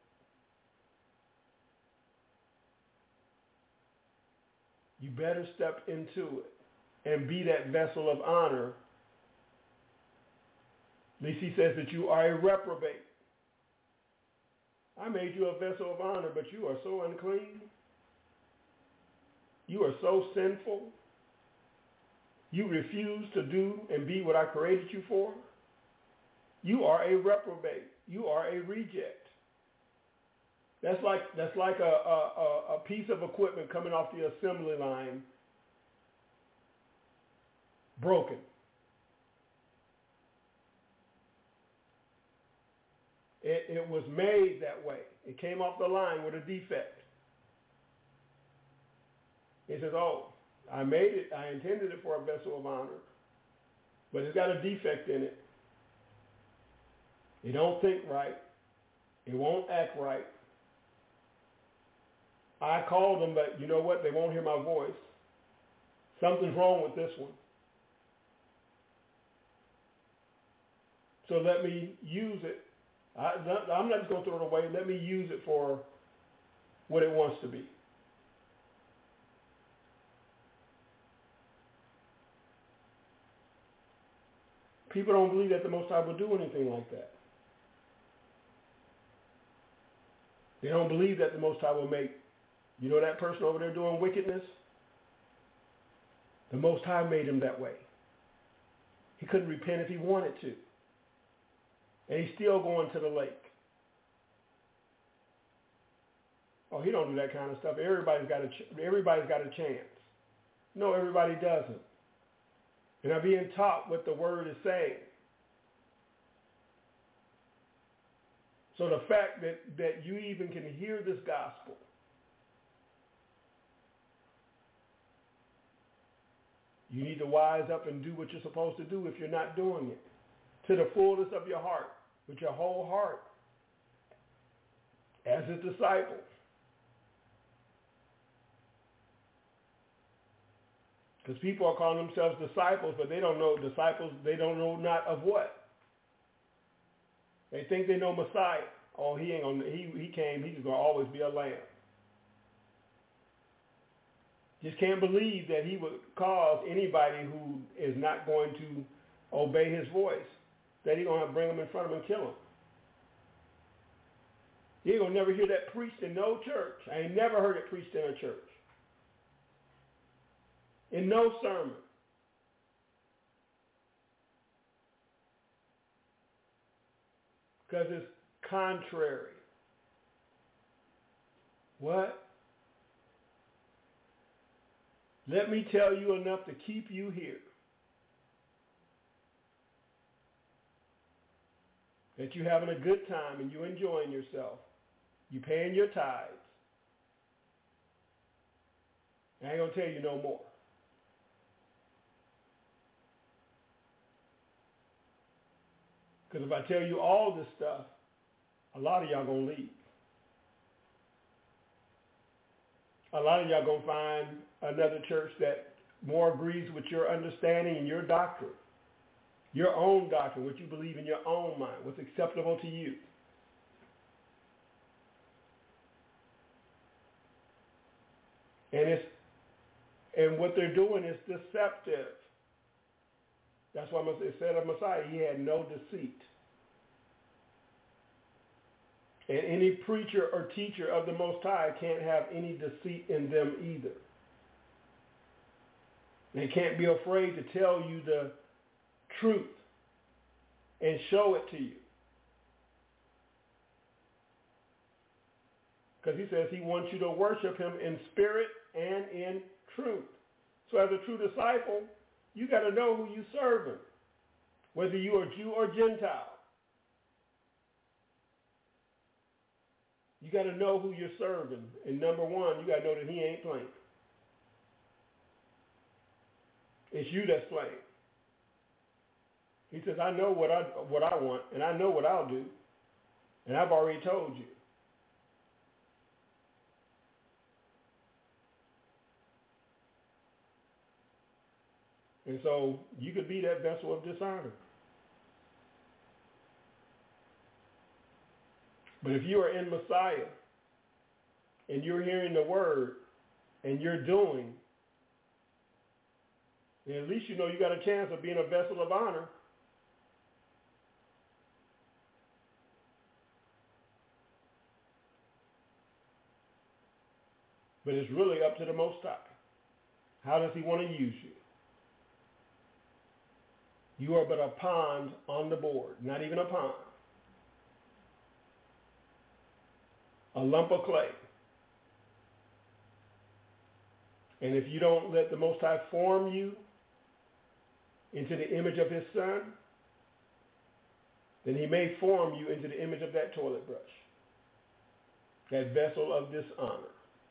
You better step into it and be that vessel of honor. At least he says that you are a reprobate. I made you a vessel of honor, but you are so unclean. You are so sinful. You refuse to do and be what I created you for. You are a reprobate. You are a reject. That's like a piece of equipment coming off the assembly line, broken. It was made that way. It came off the line with a defect. He says, oh, I made it, I intended it for a vessel of honor, but it's got a defect in it. It don't think right. It won't act right. I called them, but you know what? They won't hear my voice. Something's wrong with this one. So let me use it. I'm not just going to throw it away. Let me use it for what it wants to be. People don't believe that the Most High will do anything like that. They don't believe that the Most High will make, you know that person over there doing wickedness? The Most High made him that way. He couldn't repent if he wanted to. And he's still going to the lake. Oh, he don't do that kind of stuff. Everybody's got a chance. No, everybody doesn't. And I'm being taught what the word is saying. So the fact that you even can hear this gospel, you need to wise up and do what you're supposed to do if you're not doing it. To the fullness of your heart, with your whole heart, as a disciple. Because people are calling themselves disciples, but they don't know disciples, they don't know not of what. They think they know Messiah. Oh, he came, he's going to always be a lamb. Just can't believe that he would cause anybody who is not going to obey his voice, that he's going to bring them in front of him and kill him. You ain't going to never hear that preached in no church. I ain't never heard it preached in a church. In no sermon. Because it's contrary. What? Let me tell you enough to keep you here. That you're having a good time and you're enjoying yourself. You're paying your tithes. I ain't going to tell you no more. Because if I tell you all this stuff, a lot of y'all going to leave. A lot of y'all going to find another church that more agrees with your understanding and your doctrine. Your own doctrine, what you believe in your own mind, what's acceptable to you. And what they're doing is deceptive. That's why it said of Messiah, he had no deceit. And any preacher or teacher of the Most High can't have any deceit in them either. They can't be afraid to tell you the truth and show it to you. Because he says he wants you to worship him in spirit and in truth. So as a true disciple, you got to know who you're serving, whether you are Jew or Gentile. You got to know who you're serving. And number one, you got to know that he ain't playing. It's you that's playing. He says, I know what I want, and I know what I'll do, and I've already told you. And so you could be that vessel of dishonor. But if you are in Messiah and you're hearing the word and you're doing, then at least you know you got a chance of being a vessel of honor. But it's really up to the Most High. How does he want to use you? You are but a pond on the board, not even a pond. A lump of clay. And if you don't let the Most High form you into the image of his Son, then he may form you into the image of that toilet brush, that vessel of dishonor.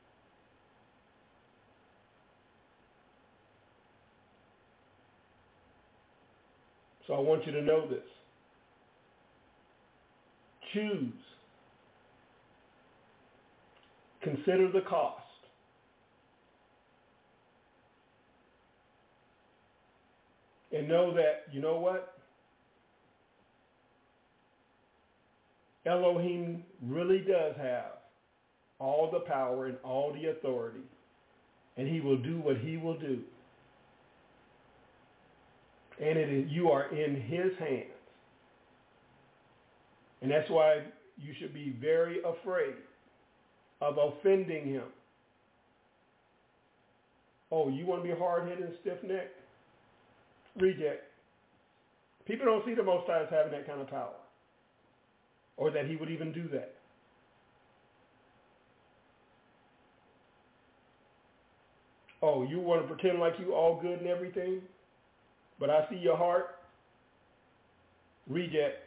So I want you to know this. Choose. Consider the cost. And know that, you know what? Elohim really does have all the power and all the authority. And he will do what he will do. And you are in his hands. And that's why you should be very afraid of offending him. Oh, you want to be hard-headed and stiff-necked? Reject. People don't see the Most High as having that kind of power, or that he would even do that. Oh, you want to pretend like you all good and everything, but I see your heart? Reject.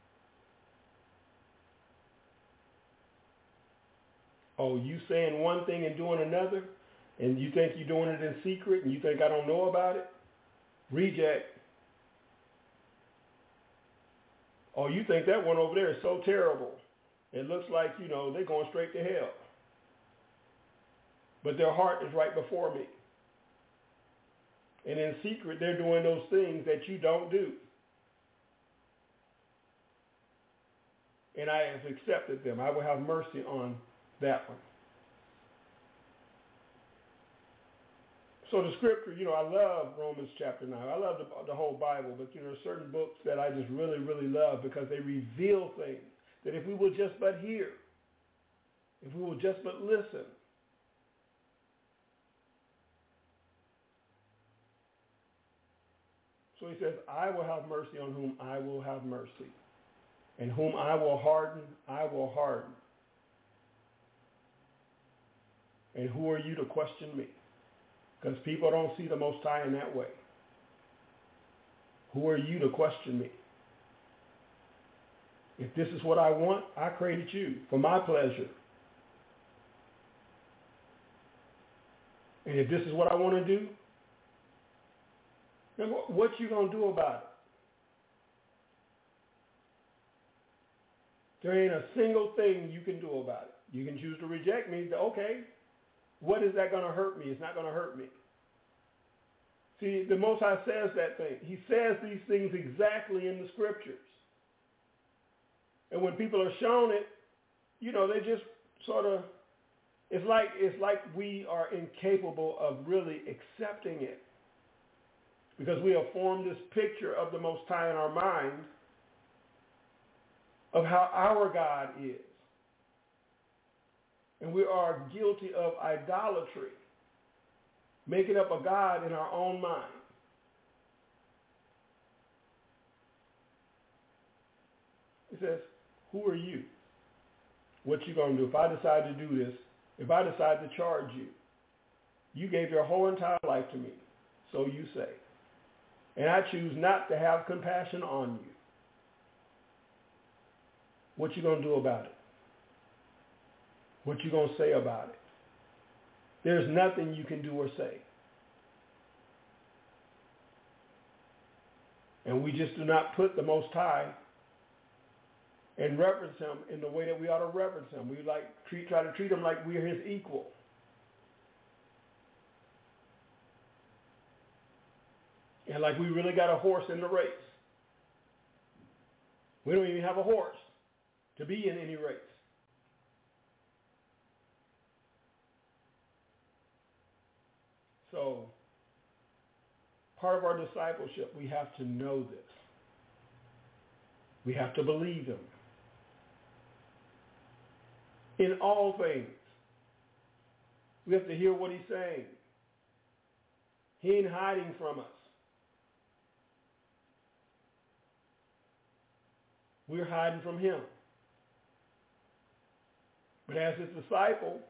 Oh, you saying one thing and doing another, and you think you're doing it in secret, and you think I don't know about it? Reject. Oh, you think that one over there is so terrible. It looks like, they're going straight to hell. But their heart is right before me. And in secret, they're doing those things that you don't do. And I have accepted them. I will have mercy on that one. So the scripture, I love Romans chapter 9. I love the whole Bible, but there are certain books that I just really, really love because they reveal things that if we will just but hear, if we will just but listen, so he says, I will have mercy on whom I will have mercy, and whom I will harden, I will harden. And who are you to question me? Because people don't see the Most High in that way. Who are you to question me? If this is what I want, I created you for my pleasure. And if this is what I want to do, then what you going to do about it? There ain't a single thing you can do about it. You can choose to reject me. Okay, what is that going to hurt me? It's not going to hurt me. See, the Most High says that thing. He says these things exactly in the scriptures. And when people are shown it, they just sort of, it's like we are incapable of really accepting it. Because we have formed this picture of the Most High in our mind of how our God is. And we are guilty of idolatry, making up a God in our own mind. He says, who are you? What you going to do? If I decide to do this, if I decide to charge you, you gave your whole entire life to me, so you say. And I choose not to have compassion on you. What you going to do about it? What you going to say about it? There's nothing you can do or say. And we just do not put the Most High and reverence him in the way that we ought to reverence him. We try to treat him like we're his equal. And like we really got a horse in the race. We don't even have a horse to be in any race. So, part of our discipleship, we have to know this. We have to believe him. In all things. We have to hear what he's saying. He ain't hiding from us. We're hiding from him. But as his disciple,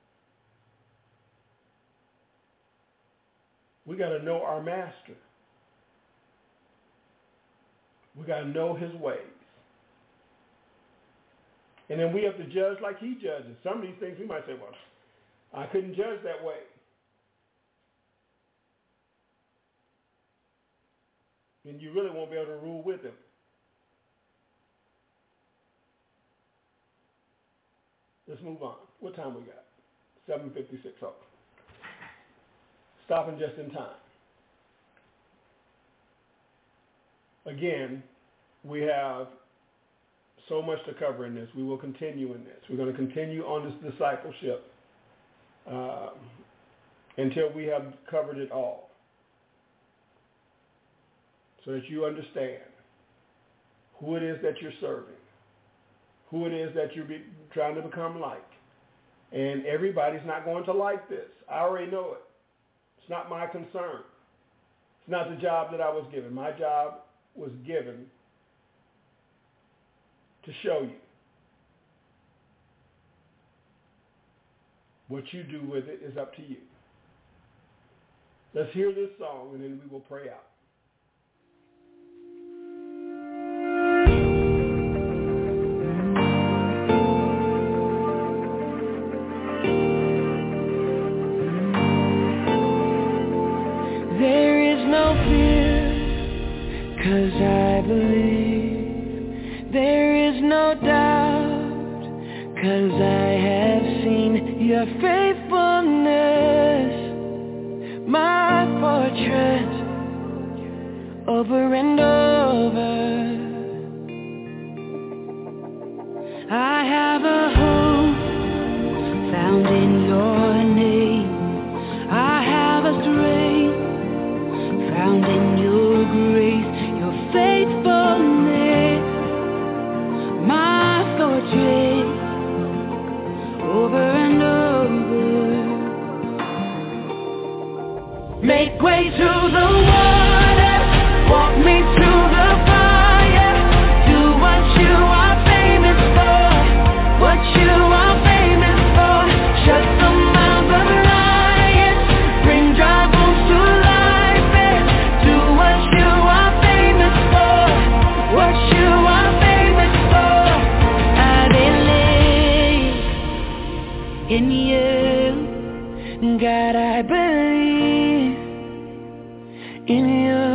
we got to know our master. We got to know his ways. And then we have to judge like he judges. Some of these things we might say, well, I couldn't judge that way. And you really won't be able to rule with him. Let's move on. What time we got? 7:56. Oh. Stopping just in time. Again, we have so much to cover in this. We will continue in this. We're going to continue on this discipleship until we have covered it all, so that you understand who it is that you're serving, who it is that you're trying to become like. And everybody's not going to like this. I already know it. It's not my concern. It's not the job that I was given. My job was given to show you. What you do with it is up to you. Let's hear this song and then we will pray out. There is no fear, 'cause I believe. There is no doubt, 'cause I have seen your faithfulness. My fortress, over and over. I have a hope found in your name. I have a strength found in your grace, your faithfulness, my fortress, over and over. Make way to the water, walk me through the fire, do what you are famous for, what you are famous for, shut the mouths of lions, bring dry bones to life, and do what you are famous for, what you are famous for. I believe in you, God, I believe in you.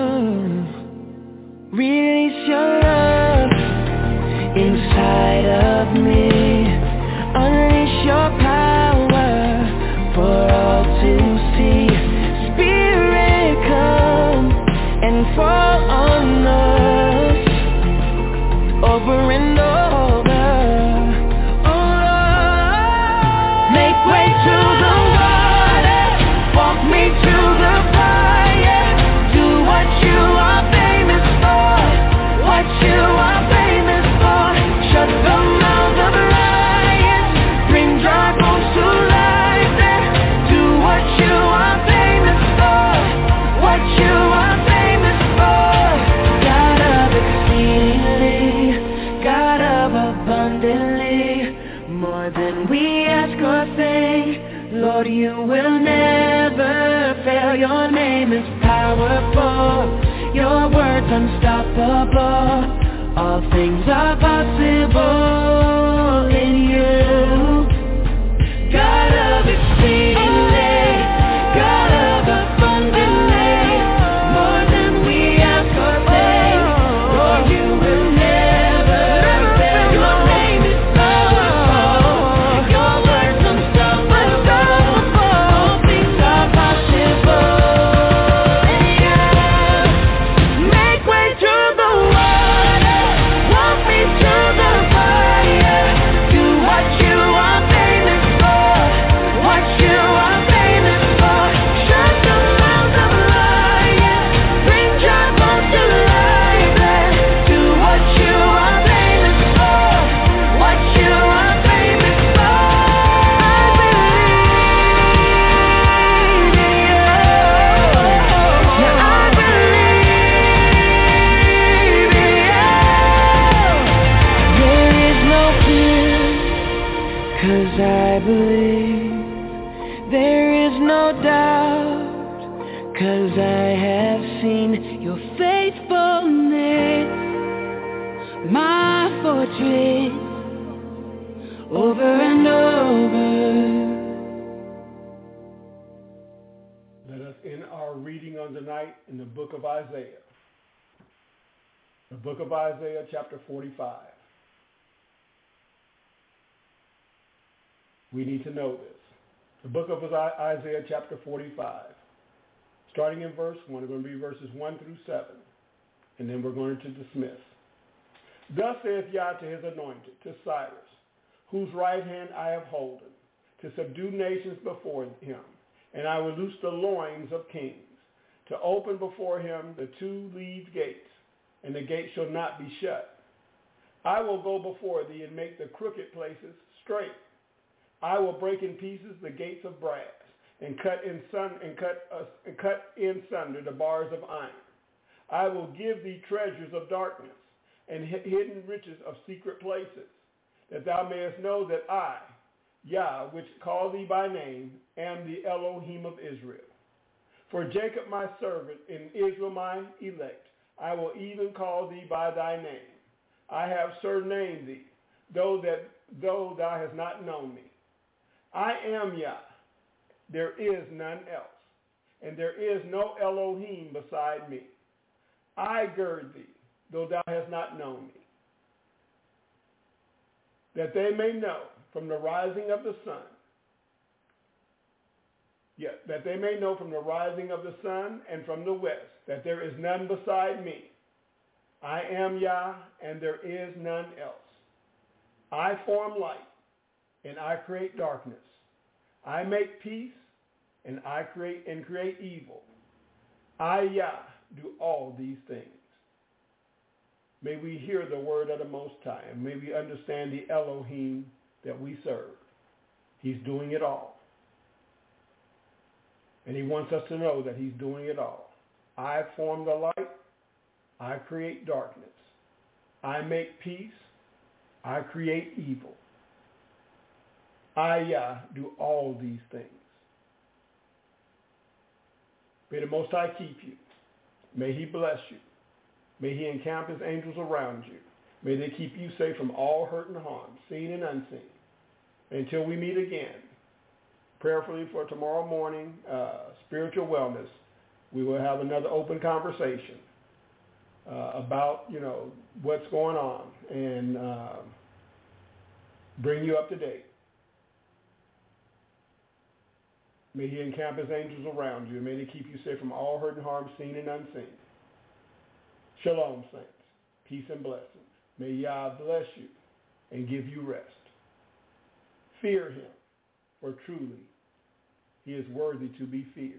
Release your love inside of me. Unleash your power for all to see. Spirit, come and fall on us, over and over. Oh, make way to the water, walk me through the fire, do what you are famous for, what you are famous for, shut the mouths of lions, bring dry bones to life, and do what you are famous for, what you are famous for. God of exceedingly, God of abundantly, more than we ask or think, Lord, you will never fail. Your name is powerful, your word's unstoppable. All things are possible in you. God of exceedingly, God of abundantly, more than we ask or think, 'cause I have seen your faithfulness, my fortress, over and over. Let us end our reading on tonight in the book of Isaiah. The book of Isaiah, chapter 45. We need to know this. The book of Isaiah, chapter 45. Starting in verse 1, we're going to be verses 1 through 7. And then we're going to dismiss. Thus saith Yah to his anointed, to Cyrus, whose right hand I have holden, to subdue nations before him. And I will loose the loins of kings, to open before him the two-leaved gates, and the gate shall not be shut. I will go before thee and make the crooked places straight. I will break in pieces the gates of brass, and cut in sunder the bars of iron. I will give thee treasures of darkness, and hidden riches of secret places, that thou mayest know that I, Yah, which call thee by name, am the Elohim of Israel. For Jacob my servant, and Israel my elect, I will even call thee by thy name. I have surnamed thee, though thou hast not known me. I am Yah, there is none else, and there is no Elohim beside me. I gird thee, though thou hast not known me, that they may know from the rising of the sun, that they may know from the rising of the sun and from the west, that there is none beside me. I am Yah, and there is none else. I form light, and I create darkness. I make peace, and I create evil. I, Yah, do all these things. May we hear the word of the Most High, and may we understand the Elohim that we serve. He's doing it all. And he wants us to know that he's doing it all. I form the light. I create darkness. I make peace. I create evil. I, Yah, do all these things. May the Most High keep you. May he bless you. May he encamp his angels around you. May they keep you safe from all hurt and harm, seen and unseen. Until we meet again, prayerfully for tomorrow morning, spiritual wellness, we will have another open conversation about, what's going on and bring you up to date. May he encamp his angels around you. May they keep you safe from all hurt and harm, seen and unseen. Shalom, saints. Peace and blessings. May Yah bless you and give you rest. Fear him, for truly he is worthy to be feared.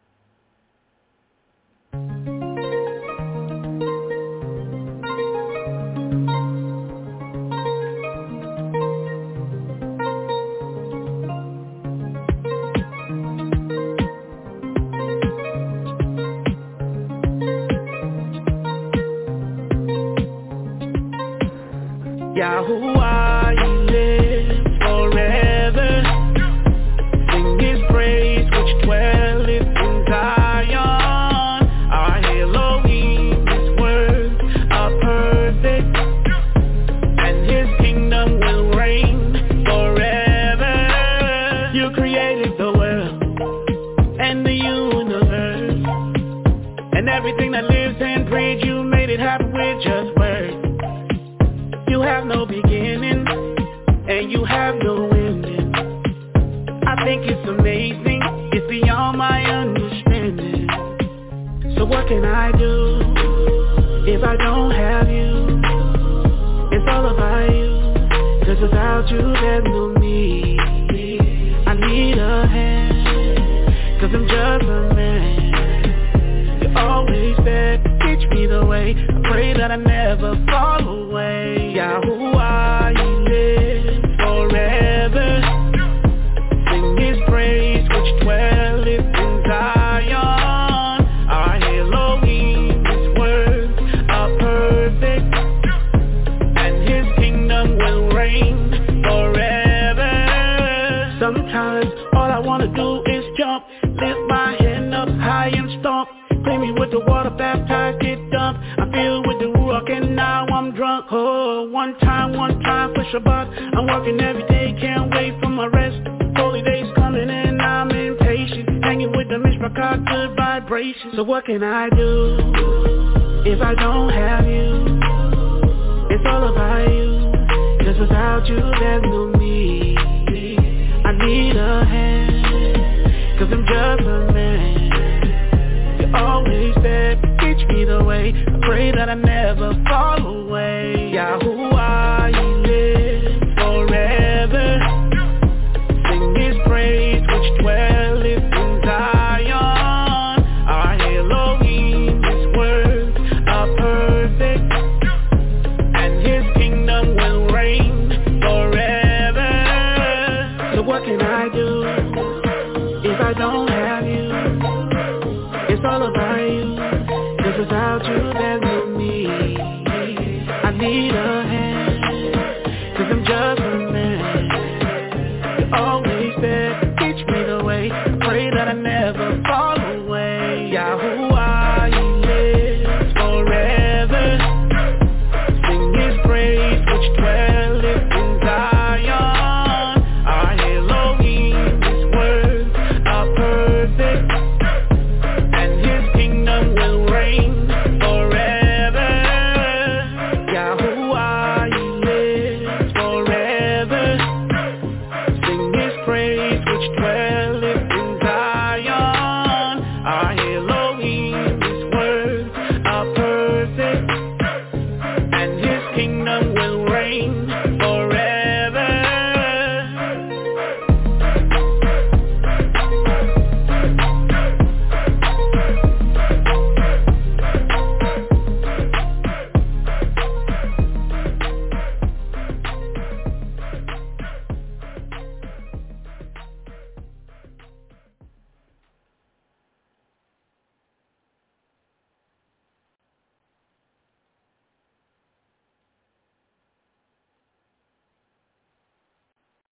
Yahuwah, he lives forever. Sing his praise which dwelleth in Zion. Our Elohim, his words are perfect, and his kingdom will reign forever. You created the world and the universe, and everything that lives and breathes. You made it happen with just words. You have no beginning, and you have no ending. I think it's amazing, it's beyond my understanding. So what can I do if I don't have you? It's all about you, 'cause without you there's no me. I need a hand, 'cause I'm just a man. You're always there, teach me the way. I pray that I never fall away. Yahuwah, he lives forever. Sing his praise which dwelleth in Zion. Our Elohim, his words are perfect, and his kingdom will reign forever. Sometimes all I wanna do is jump, lift my hand up high and stomp. Clean me with the water, baptized, get dumped. I feel with the Ruach and now I'm drunk. Oh, one time for Shabbat. I'm working every day, can't wait for my rest. Holy days coming and I'm impatient. Hanging with the Mishpachah, good vibrations. So what can I do if I don't have you? It's all about you, 'cause without you there's no me. I need a hand, 'cause I'm just a man. You're always there, teach me the way. I pray that I never fall away. Yahuwah, He lives forever. Sing His praise which dwelleth in Zion. Our Elohim, His words are perfect, and His kingdom will reign forever. So what can I do if I don't have you? It's all about you, 'cause without you there's no me. I need a hand, 'cause I'm just a man. You're always there, teach me the way. I pray that I never fall away. Yahoo.